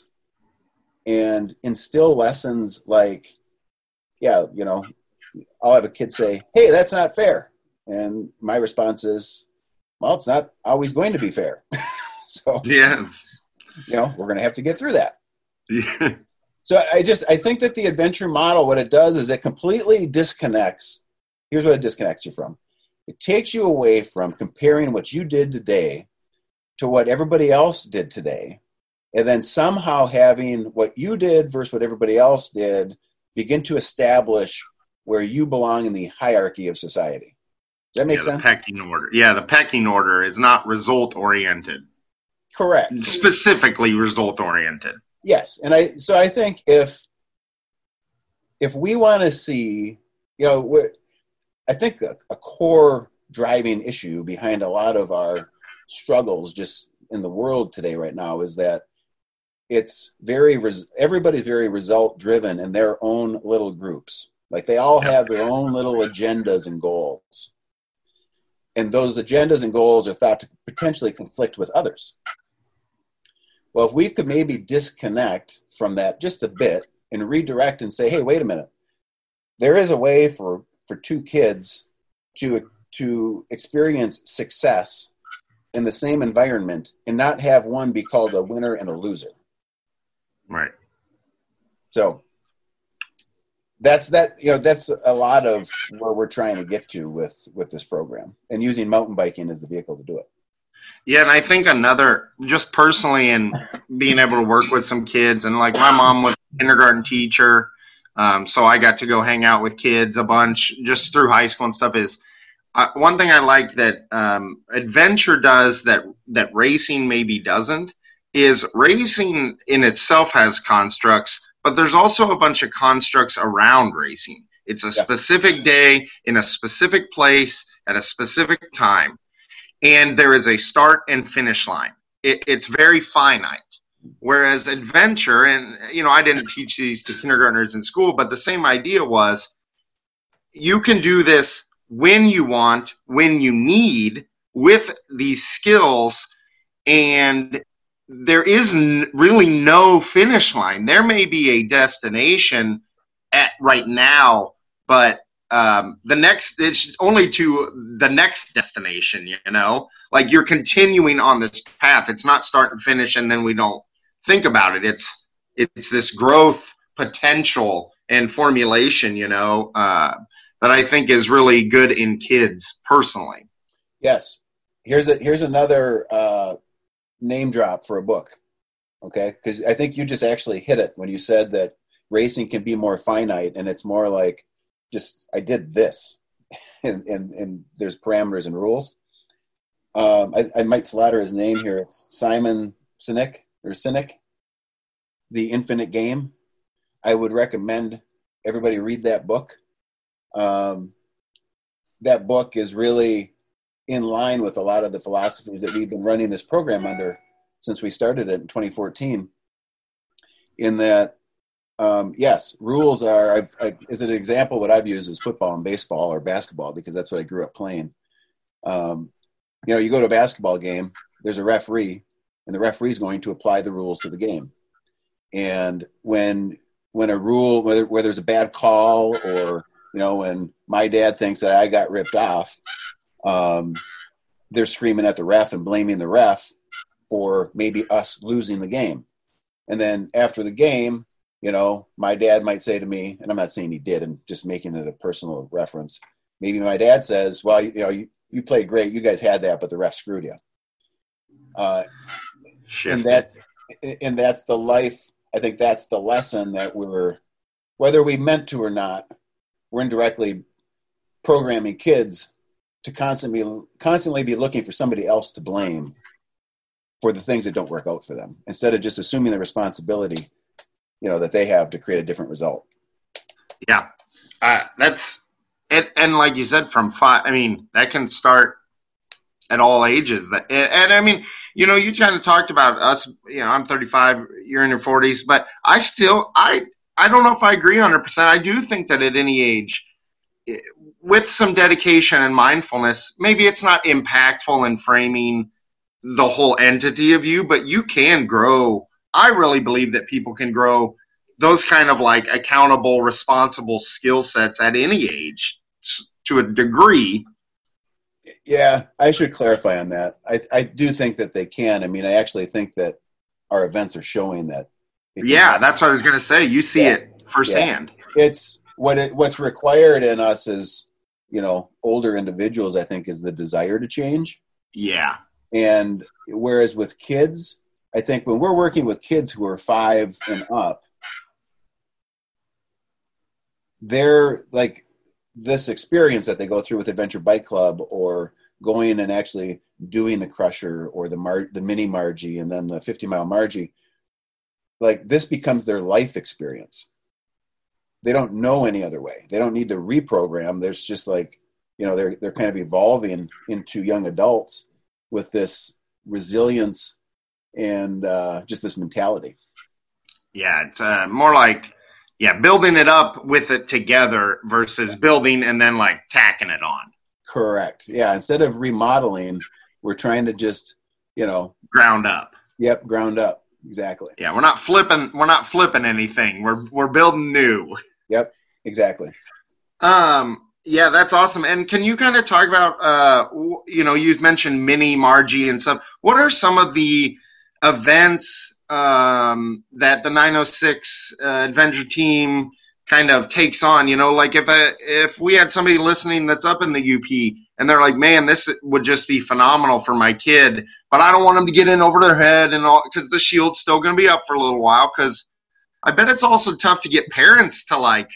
and instill lessons like, yeah, you know, I'll have a kid say, hey, that's not fair. And my response is, well, it's not always going to be fair. So, yes, you know, we're going to have to get through that. Yeah. So I just, I think that the adventure model, what it does is it completely disconnects. Here's what it disconnects you from. It takes you away from comparing what you did today to what everybody else did today, and then somehow having what you did versus what everybody else did begin to establish where you belong in the hierarchy of society. Does that make yeah, sense? The pecking order. Yeah, the pecking order is not result-oriented. Correct. Specifically result-oriented. Yes, and I so I think if if we want to see, you know, what I think a, a core driving issue behind a lot of our struggles just in the world today right now is that it's very res- everybody's very result driven in their own little groups. Like they all have their own little agendas and goals, and those agendas and goals are thought to potentially conflict with others. Well, if we could maybe disconnect from that just a bit and redirect and say, hey, wait a minute, there is a way for, for two kids to, to experience success in the same environment and not have one be called a winner and a loser. Right. So that's that, you know, that's a lot of where we're trying to get to with, with this program, and using mountain biking as the vehicle to do it. Yeah, and I think another, just personally, and being able to work with some kids, and like my mom was a kindergarten teacher, um, so I got to go hang out with kids a bunch just through high school and stuff, is uh, one thing I like that um, adventure does that, that racing maybe doesn't, is racing in itself has constructs, but there's also a bunch of constructs around racing. It's a yeah. specific day in a specific place at a specific time. And there is a start and finish line. It, it's very finite. Whereas adventure, and, you know, I didn't teach these to kindergartners in school, but the same idea was you can do this when you want, when you need, with these skills, and there is n- really no finish line. There may be a destination at right now, but Um, the next, it's only to the next destination, you know, like you're continuing on this path. It's not start and finish and then we don't think about it. It's, it's this growth potential and formulation, you know, uh, that I think is really good in kids personally. Yes. Here's a, here's another uh, name drop for a book. Okay. Because I think you just actually hit it when you said that racing can be more finite, and it's more like just, I did this and, and, and there's parameters and rules. Um, I, I might slaughter his name here. It's Simon Sinek or Sinek, The Infinite Game. I would recommend everybody read that book. Um, that book is really in line with a lot of the philosophies that we've been running this program under since we started it in twenty fourteen. In that, um, yes, rules are, I've, I, as an example, what I've used is football and baseball or basketball, because that's what I grew up playing. Um, you know, you go to a basketball game, there's a referee, and the referee is going to apply the rules to the game. And when when a rule, whether where there's a bad call, or, you know, when my dad thinks that I got ripped off, um, they're screaming at the ref and blaming the ref for maybe us losing the game. And then after the game, you know, my dad might say to me, and I'm not saying he did, I'm just making it a personal reference. Maybe my dad says, well, you, you know, you, you played great. You guys had that, but the ref screwed you. Uh, and that, and that's the life. I think that's the lesson that we're, whether we meant to or not, we're indirectly programming kids to constantly, constantly be looking for somebody else to blame for the things that don't work out for them, instead of just assuming the responsibility, you know, that they have to create a different result. Yeah, uh, that's and, and like you said, from five. I mean, that can start at all ages. That and, and I mean, you know, you kind of talked about us. You know, I'm thirty-five. You're in your forties, but I still, I, I don't know if I agree one hundred percent. I do think that at any age, with some dedication and mindfulness, maybe it's not impactful in framing the whole entity of you, but you can grow. I really believe that people can grow those kind of like accountable, responsible skill sets at any age to a degree. Yeah, I should clarify on that. I, I do think that they can. I mean, I actually think that our events are showing that. Yeah, happen. That's what I was going to say. You see yeah. it firsthand. Yeah. It's what it, what's required in us as, you know, older individuals, I think, is the desire to change. Yeah. And whereas with kids, I think when we're working with kids who are five and up, they're like this experience that they go through with Adventure Bike Club, or going and actually doing the Crusher or the Mar- the mini Margie and then the fifty mile Margie, like this becomes their life experience. They don't know any other way. They don't need to reprogram. There's just like, you know, they're, they're kind of evolving into young adults with this resilience and uh, just this mentality. Yeah, it's uh, more like, yeah, building it up with it together versus building and then like tacking it on. Correct. Yeah, instead of remodeling, we're trying to just, you know, ground up. Yep, ground up. Exactly. Yeah, we're not flipping. We're not flipping anything. We're we're building new. Yep, exactly. Um. Yeah, that's awesome. And can you kind of talk about, uh, you know, you mentioned Mini Margie and stuff. What are some of the events um, that the nine oh six uh, Adventure Team kind of takes on? You know, like if a, if we had somebody listening that's up in the U P and they're like, man, this would just be phenomenal for my kid, but I don't want them to get in over their head and all, because the shield's still going to be up for a little while. Because I bet it's also tough to get parents to like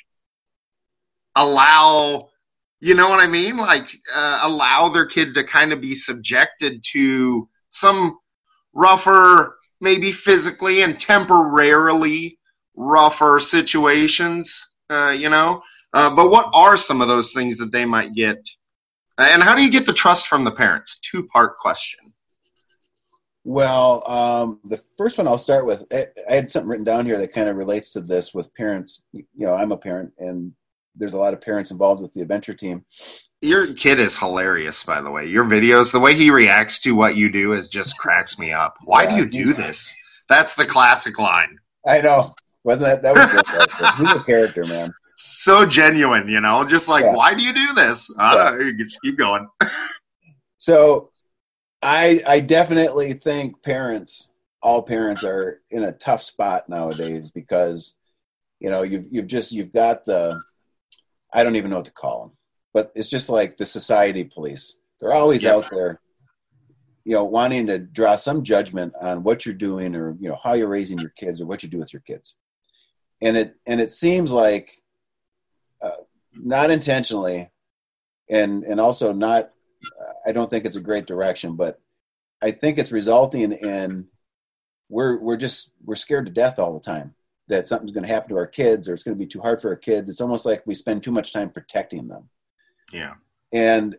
allow. You know what I mean? Like, uh, allow their kid to kind of be subjected to some rougher, maybe physically and temporarily rougher situations, uh, you know? Uh, but what are some of those things that they might get? And how do you get the trust from the parents? Two-part question. Well, um, the first one I'll start with, I, I had something written down here that kind of relates to this with parents. You know, I'm a parent, and there's a lot of parents involved with the Adventure Team. Your kid is hilarious, by the way. Your videos, the way he reacts to what you do is just cracks me up. Why yeah, do you do this? That's the classic line. I know. Wasn't that? That was good. He's a character, man. So genuine, you know, just like, yeah. Why do you do this? I don't know. You can just keep going. So I, I definitely think parents, all parents are in a tough spot nowadays, because You know, you've you've just you've got the, I don't even know what to call them, but it's just like the society police. They're always Yep. out there, you know, wanting to draw some judgment on what you're doing, or, you know, how you're raising your kids, or what you do with your kids. And it and it seems like, uh, not intentionally, and and also not, I don't think it's a great direction, but I think it's resulting in, we're we're just we're scared to death all the time that something's going to happen to our kids, or it's going to be too hard for our kids. It's almost like we spend too much time protecting them. Yeah. And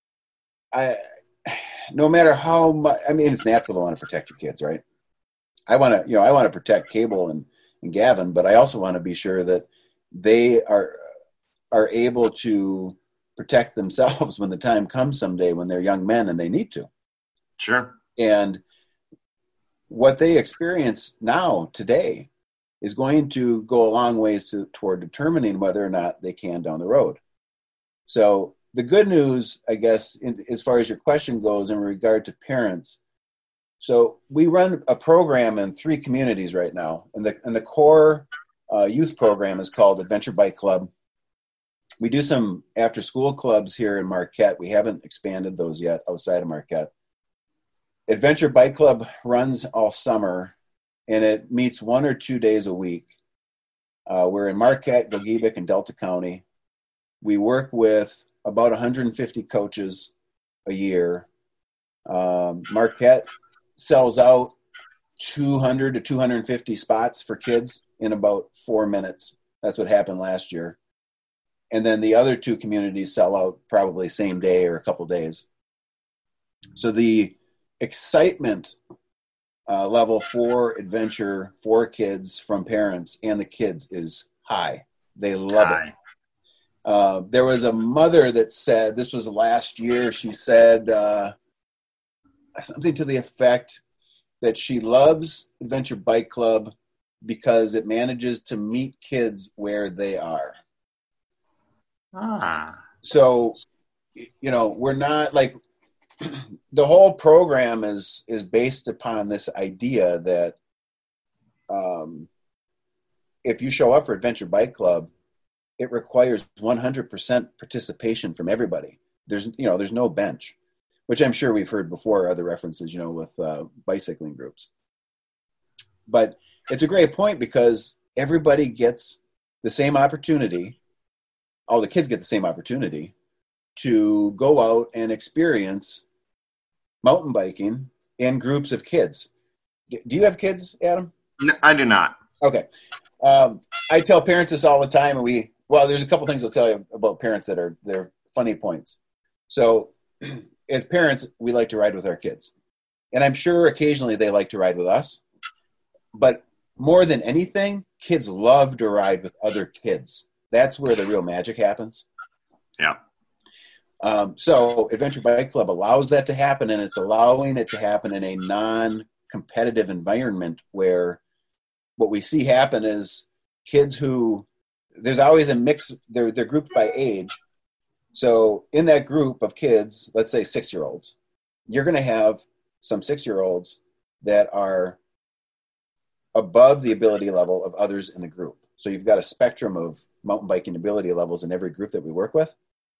I, no matter how much, I mean, it's natural to want to protect your kids, right? I want to, you know, I want to protect Cable and, and Gavin, but I also want to be sure that they are are able to protect themselves when the time comes someday, when they're young men and they need to. Sure. And what they experience now, today, is going to go a long ways to, toward determining whether or not they can down the road. So the good news, I guess, in, as far as your question goes in regard to parents, so we run a program in three communities right now, and the and the core uh, youth program is called Adventure Bike Club. We do some after-school clubs here in Marquette. We haven't expanded those yet outside of Marquette. Adventure Bike Club runs all summer, and it meets one or two days a week. Uh, we're in Marquette, Gogebic, and Delta County. We work with about one hundred fifty coaches a year. Um, Marquette sells out two hundred to two hundred fifty spots for kids in about four minutes. That's what happened last year. And then the other two communities sell out probably same day or a couple days. So the excitement uh, level for adventure for kids from parents and the kids is high. They love Hi. it. Uh, there was a mother that said, this was last year, she said uh, something to the effect that she loves Adventure Bike Club because it manages to meet kids where they are. Ah. So, you know, we're not like, the whole program is is based upon this idea that um, if you show up for Adventure Bike Club, it requires one hundred percent participation from everybody. There's, you know, there's no bench, which I'm sure we've heard before, other references, you know, with uh, bicycling groups. But it's a great point because everybody gets the same opportunity. All the kids get the same opportunity to go out and experience mountain biking in groups of kids. Do you have kids, Adam? No, I do not. Okay. Um, I tell parents this all the time, and we, well, there's a couple things I'll tell you about parents that are, they're funny points. So as parents, we like to ride with our kids. And I'm sure occasionally they like to ride with us. But more than anything, kids love to ride with other kids. That's where the real magic happens. Yeah. Um, so Adventure Bike Club allows that to happen, and it's allowing it to happen in a non-competitive environment where what we see happen is kids who, there's always a mix, they're, they're grouped by age. So in that group of kids, let's say six-year-olds, you're going to have some six-year-olds that are above the ability level of others in the group. So you've got a spectrum of mountain biking ability levels in every group that we work with.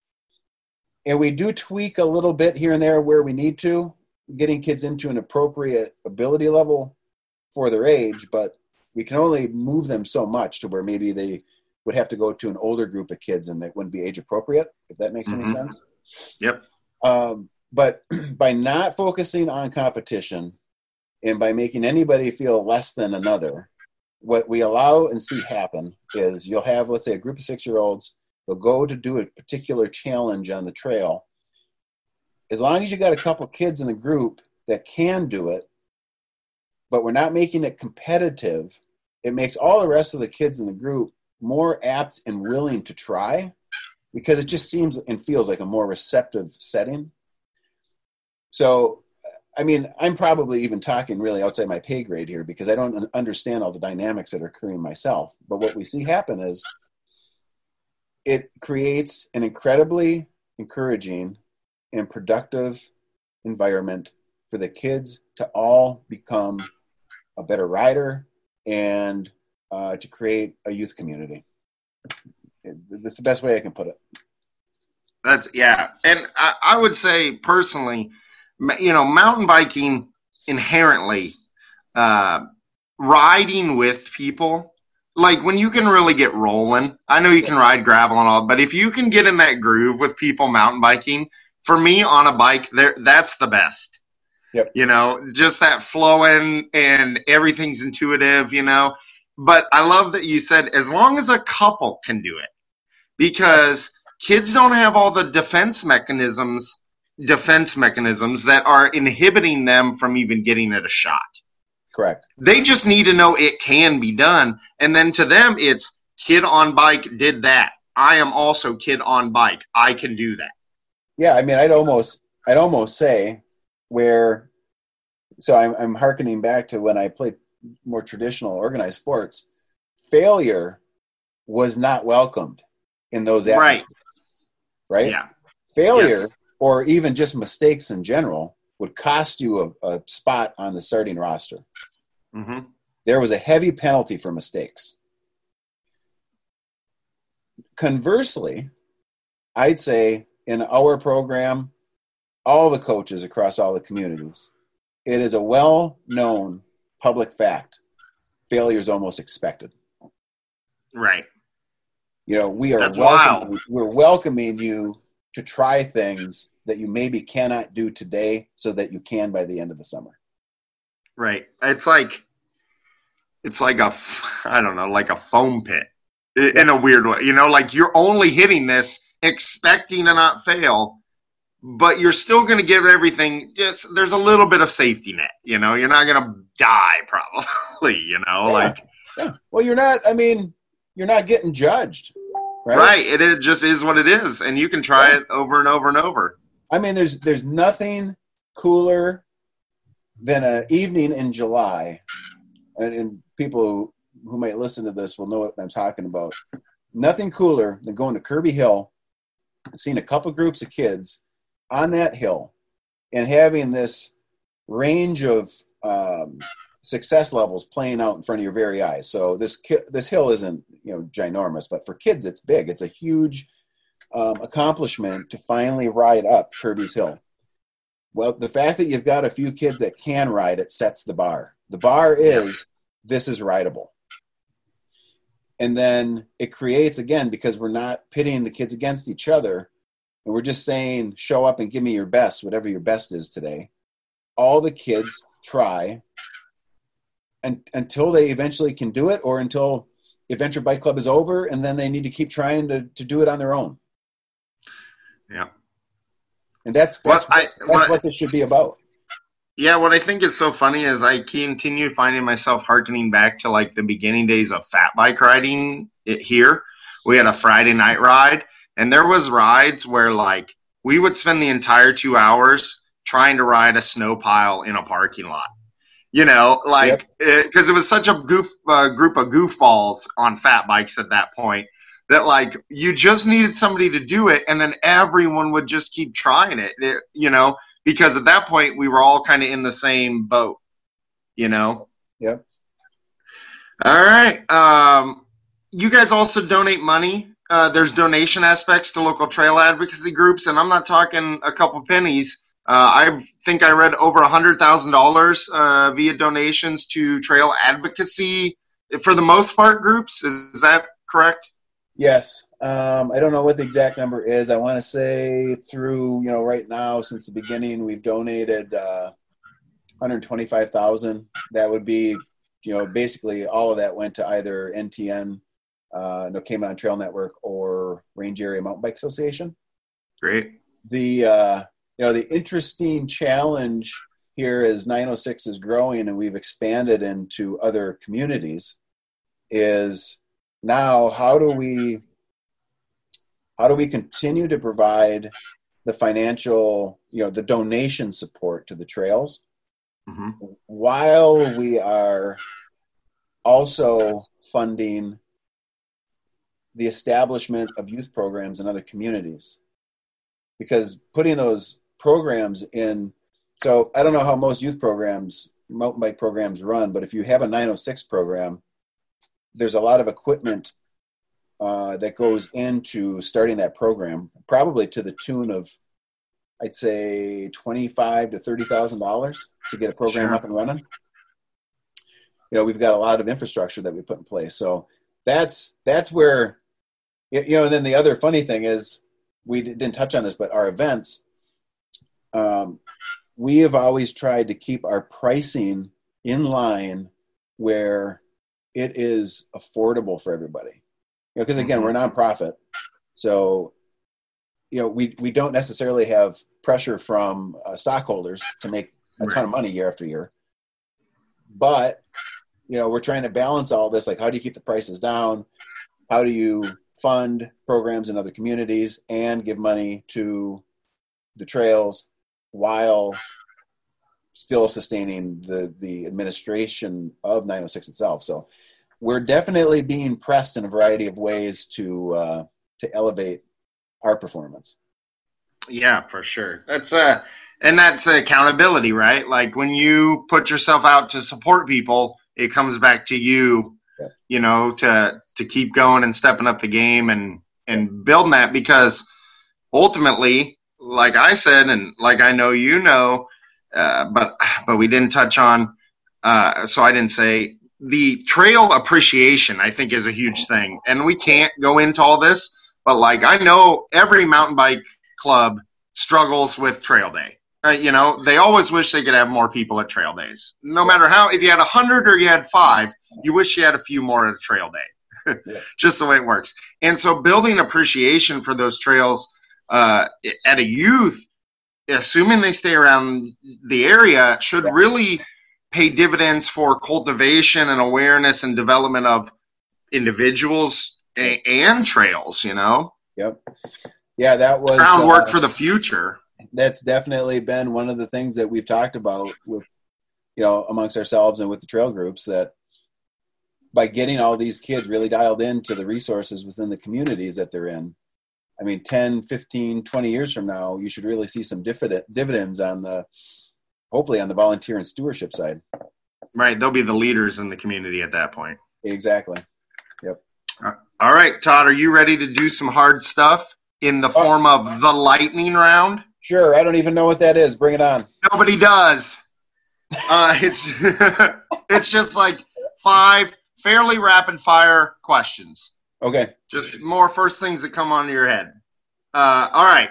And we do tweak a little bit here and there where we need to, getting kids into an appropriate ability level for their age, but we can only move them so much to where maybe they would have to go to an older group of kids and that wouldn't be age appropriate, if that makes Mm-hmm. any sense. Yep. Um, but by not focusing on competition and by making anybody feel less than another, what we allow and see happen is you'll have, let's say, a group of six-year-olds. They'll go to do a particular challenge on the trail. As long as you got a couple kids in the group that can do it, but we're not making it competitive, it makes all the rest of the kids in the group more apt and willing to try because it just seems and feels like a more receptive setting. So, I mean, I'm probably even talking really outside my pay grade here because I don't understand all the dynamics that are occurring myself. But what we see happen is it creates an incredibly encouraging and productive environment for the kids to all become a better rider and uh, to create a youth community. That's the best way I can put it. That's yeah, and I, I would say personally, you know, mountain biking inherently, uh, riding with people, like when you can really get rolling. I know you can ride gravel and all, but if you can get in that groove with people mountain biking, for me on a bike, there that's the best. Yep. You know, just that flowing and everything's intuitive. You know, but I love that you said as long as a couple can do it, because kids don't have all the defense mechanisms, defense mechanisms that are inhibiting them from even getting it a shot. Correct. They just need to know it can be done. And then to them, it's kid on bike did that. I am also kid on bike. I can do that. Yeah. I mean, I'd almost, I'd almost say where, so I'm, I'm hearkening back to when I played more traditional organized sports, failure was not welcomed in those atmospheres. Right. Right? Yeah. Failure yes. or even just mistakes in general would cost you a, a spot on the starting roster. Mm-hmm. There was a heavy penalty for mistakes. Conversely, I'd say in our program, all the coaches across all the communities, it is a well-known public fact. Failure is almost expected. Right. You know, we are That's welcoming, wild. we're welcoming you to try things that you maybe cannot do today so that you can by the end of the summer. Right. It's like, it's like a, I don't know, like a foam pit in yeah. a weird way. You know, like you're only hitting this expecting to not fail, but you're still going to give everything. Just, there's a little bit of safety net. You know, you're not going to die probably, you know, yeah. like. Yeah. Well, you're not, I mean, you're not getting judged. Right? Right. It, it just is what it is. And you can try yeah. it over and over and over. I mean, there's there's nothing cooler than an evening in July. And, and people who, who might listen to this will know what I'm talking about. Nothing cooler than going to Kirby Hill, seeing a couple groups of kids on that hill and having this range of um, success levels playing out in front of your very eyes. So this this hill isn't, you know, ginormous, but for kids it's big. It's a huge um, accomplishment to finally ride up Kirby's Hill. Well, the fact that you've got a few kids that can ride it sets the bar. The bar is this is rideable. And then it creates, again, because we're not pitting the kids against each other, and we're just saying, show up and give me your best, whatever your best is today. All the kids try and, until they eventually can do it, or until Adventure Bike Club is over, and then they need to keep trying to, to do it on their own. Yeah. And that's that's, well, I, that's what, what this should be about. Yeah, what I think is so funny is I continue finding myself hearkening back to like the beginning days of fat bike riding it here. We had a Friday night ride, and there was rides where like we would spend the entire two hours trying to ride a snow pile in a parking lot. You know, like, because yep. it, it was such a goof uh, group of goofballs on fat bikes at that point that, like, you just needed somebody to do it, and then everyone would just keep trying it, it you know, because at that point we were all kind of in the same boat, you know? Yep. All right. Um, you guys also donate money. Uh, there's donation aspects to local trail advocacy groups, and I'm not talking a couple pennies. Uh, I think I read over one hundred thousand dollars uh, via donations to trail advocacy, for the most part, groups. Is, is that correct? Yes. Um, I don't know what the exact number is. I want to say through, you know, right now, since the beginning, we've donated uh, one hundred twenty-five thousand dollars. That would be, you know, basically all of that went to either N T N, uh, No Cayman Trail Network, or Range Area Mountain Bike Association. Great. The uh, You know, the interesting challenge here as nine oh six is growing and we've expanded into other communities is now how do we how do we continue to provide the financial, you know, the donation support to the trails mm-hmm. while we are also funding the establishment of youth programs in other communities? Because putting those programs in, so I don't know how most youth programs, mountain bike programs run, but if you have a nine oh six program, there's a lot of equipment uh, that goes into starting that program, probably to the tune of, I'd say, twenty-five to thirty thousand dollars to get a program Sure. up and running. You know, we've got a lot of infrastructure that we put in place. So that's that's where, you know. And then the other funny thing is, we didn't touch on this, but our events, um, we have always tried to keep our pricing in line where it is affordable for everybody. You know, because again, Mm-hmm. we're a nonprofit, so you know we we don't necessarily have pressure from uh, stockholders to make a ton Right. of money year after year. But you know, we're trying to balance all this. Like, how do you keep the prices down? How do you fund programs in other communities and give money to the trails while still sustaining the the administration of nine oh six itself? So we're definitely being pressed in a variety of ways to uh, to elevate our performance. Yeah, for sure. That's uh, and that's accountability, right? Like when you put yourself out to support people, it comes back to you, Yeah. you know, to to keep going and stepping up the game and and building that, because ultimately, like I said, and like I know you know, uh, but but we didn't touch on, uh, so I didn't say the trail appreciation. I think is a huge thing, and we can't go into all this, but like I know every mountain bike club struggles with trail day. Uh, you know, they always wish they could have more people at trail days. No matter how, if you had a hundred or you had five, you wish you had a few more at a trail day. Yeah. Just the way it works. And so building appreciation for those trails uh, at a youth, assuming they stay around the area, should Yeah. really pay dividends for cultivation and awareness and development of individuals a- and trails, you know? Yep. Yeah, that was Groundwork uh, for the future. That's definitely been one of the things that we've talked about with, you know, amongst ourselves and with the trail groups, that by getting all these kids really dialed into the resources within the communities that they're in, I mean, ten, fifteen, twenty years from now, you should really see some dividend, dividends on the, hopefully on the volunteer and stewardship side. Right. They'll be the leaders in the community at that point. Exactly. Yep. All right, Todd, are you ready to do some hard stuff in the form of the lightning round? Sure. I don't even know what that is. Bring it on. Nobody does. Uh, it's it's just like five fairly rapid fire questions. Okay. Just more first things that come onto your head. Uh, all right.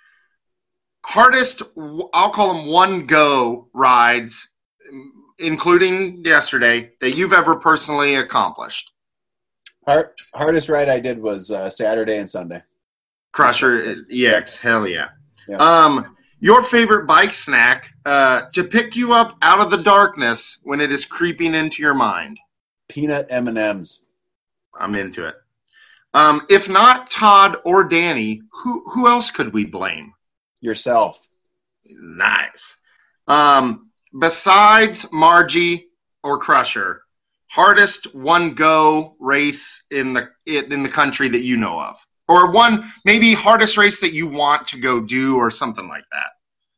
Hardest, I'll call them one go rides, including yesterday, that you've ever personally accomplished. Hard, hardest ride I did was uh, Saturday and Sunday. Crusher E X, hell yeah. Yeah. Um, your favorite bike snack uh, to pick you up out of the darkness when it is creeping into your mind. Peanut M and M's. I'm into it. Um, if not Todd or Danny, who who else could we blame? Yourself. Nice. Um, besides Margie or Crusher, hardest one go race in the in the country that you know of, or one maybe hardest race that you want to go do, or something like that.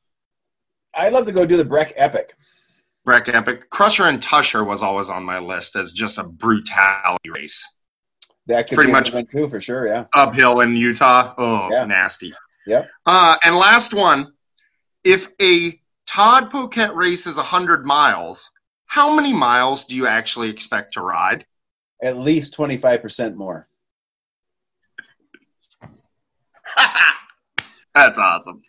I'd love to go do the Breck Epic. Breck Epic. Crusher and Tusher was always on my list as just a brutality race. That could Pretty be much one too, for sure. Yeah. uphill in Utah. Oh, Yeah. nasty. Yep. Uh, and last one, if a Todd Poquette race is one hundred miles, how many miles do you actually expect to ride? At least twenty-five percent more. That's awesome.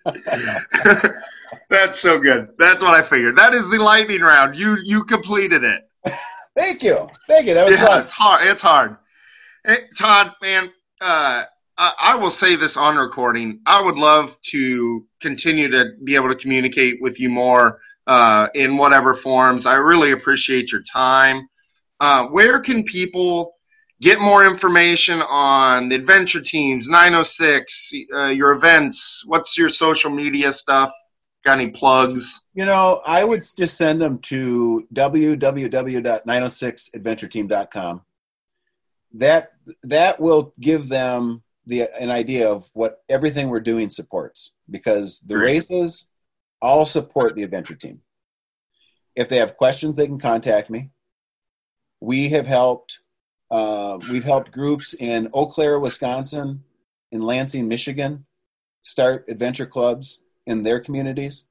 That's so good. That's what I figured. That is the lightning round. You you completed it. Thank you. Thank you. That was Yeah, fun. it's hard. It's hard. Hey, Todd, man, uh, I, I will say this on recording. I would love to continue to be able to communicate with you more uh, in whatever forms. I really appreciate your time. Uh, where can people get more information on adventure teams, nine oh six, uh, your events? What's your social media stuff? Got any plugs? You know, I would just send them to w w w dot nine oh six adventure team dot com. That that will give them the an idea of what everything we're doing supports, because the Great. races all support the adventure team. If they have questions, they can contact me. We have helped Uh, we've helped groups in Eau Claire, Wisconsin, in Lansing, Michigan, start adventure clubs in their communities.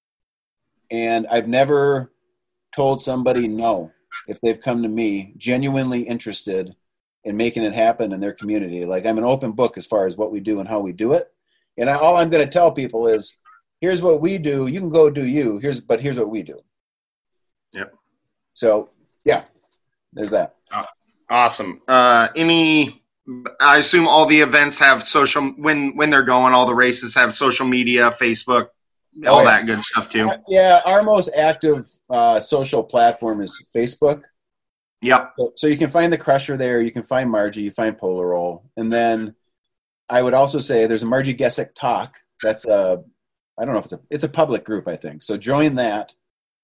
And I've never told somebody no if they've come to me genuinely interested in making it happen in their community. Like, I'm an open book as far as what we do and how we do it. And I, all I'm going to tell people is, here's what we do. You can go do you. Here's, but here's what we do. Yep. So, yeah, there's that. Oh, awesome. Uh, any, I assume all the events have social, when, when they're going, all the races have social media, Facebook, all oh, yeah. that good stuff too. Yeah. Our most active uh, social platform is Facebook. Yep. So, so you can find the Crusher there. You can find Margie. You find Polar Roll. And then I would also say there's a Margie Gesick Talk. That's a, I don't know if it's a, it's a public group, I think. So join that.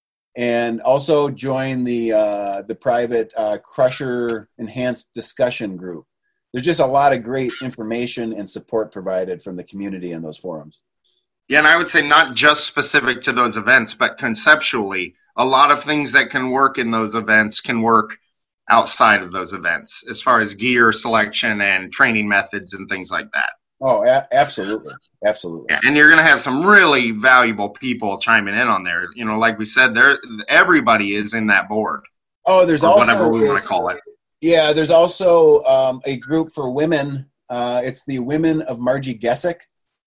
And also join the uh, the private uh, Crusher Enhanced Discussion group. There's just a lot of great information and support provided from the community in those forums. Yeah, and I would say not just specific to those events, but conceptually, a lot of things that can work in those events can work outside of those events, as far as gear selection and training methods and things like that. Oh, a- absolutely. Absolutely. Yeah, and you're going to have some really valuable people chiming in on there. You know, like we said, there everybody is in that board. Oh, there's also whatever we want to call it. Yeah, there's also um, a group for women. Uh, it's the Women of Margie Gesick.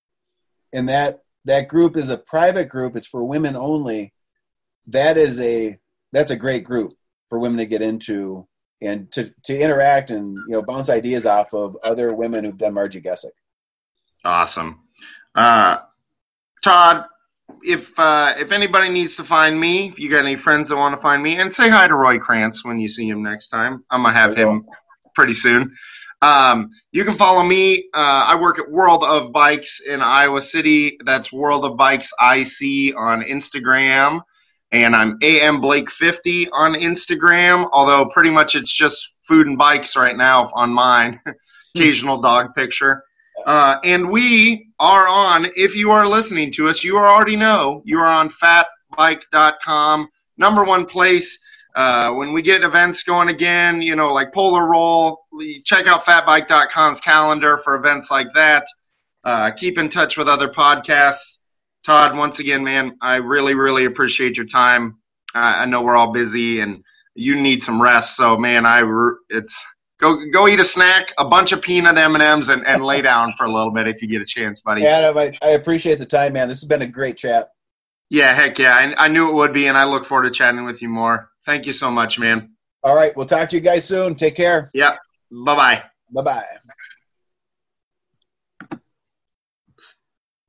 And that that group is a private group. It's for women only. That is a that's a great group for women to get into and to, to interact and, you know, bounce ideas off of other women who've done Margie Gesick. Awesome. Uh, Todd, if uh, if anybody needs to find me, if you got any friends that want to find me, and say hi to Roy Krantz when you see him next time. I'm going to have him pretty soon. Um, you can follow me. Uh, I work at World of Bikes in Iowa City. That's World of Bikes I C on Instagram. And I'm A M Blake fifty on Instagram, although pretty much it's just food and bikes right now on mine. Occasional dog picture. Uh, and we are on, if you are listening to us, you already know, you are on fat bike dot com, number one place. Uh, when we get events going again, you know, like Polar Roll, check out fat bike dot com's calendar for events like that. Uh, keep in touch with other podcasts. Todd, once again, man, I really, really appreciate your time. Uh, I know we're all busy and you need some rest. So, man, I it's go go eat a snack, a bunch of peanut M and M's, and, and lay down for a little bit if you get a chance, buddy. Adam, I, I appreciate the time, man. This has been a great chat. Yeah, heck yeah. I, I knew it would be, and I look forward to chatting with you more. Thank you so much, man. All right. We'll talk to you guys soon. Take care. Yep. Bye-bye. Bye-bye.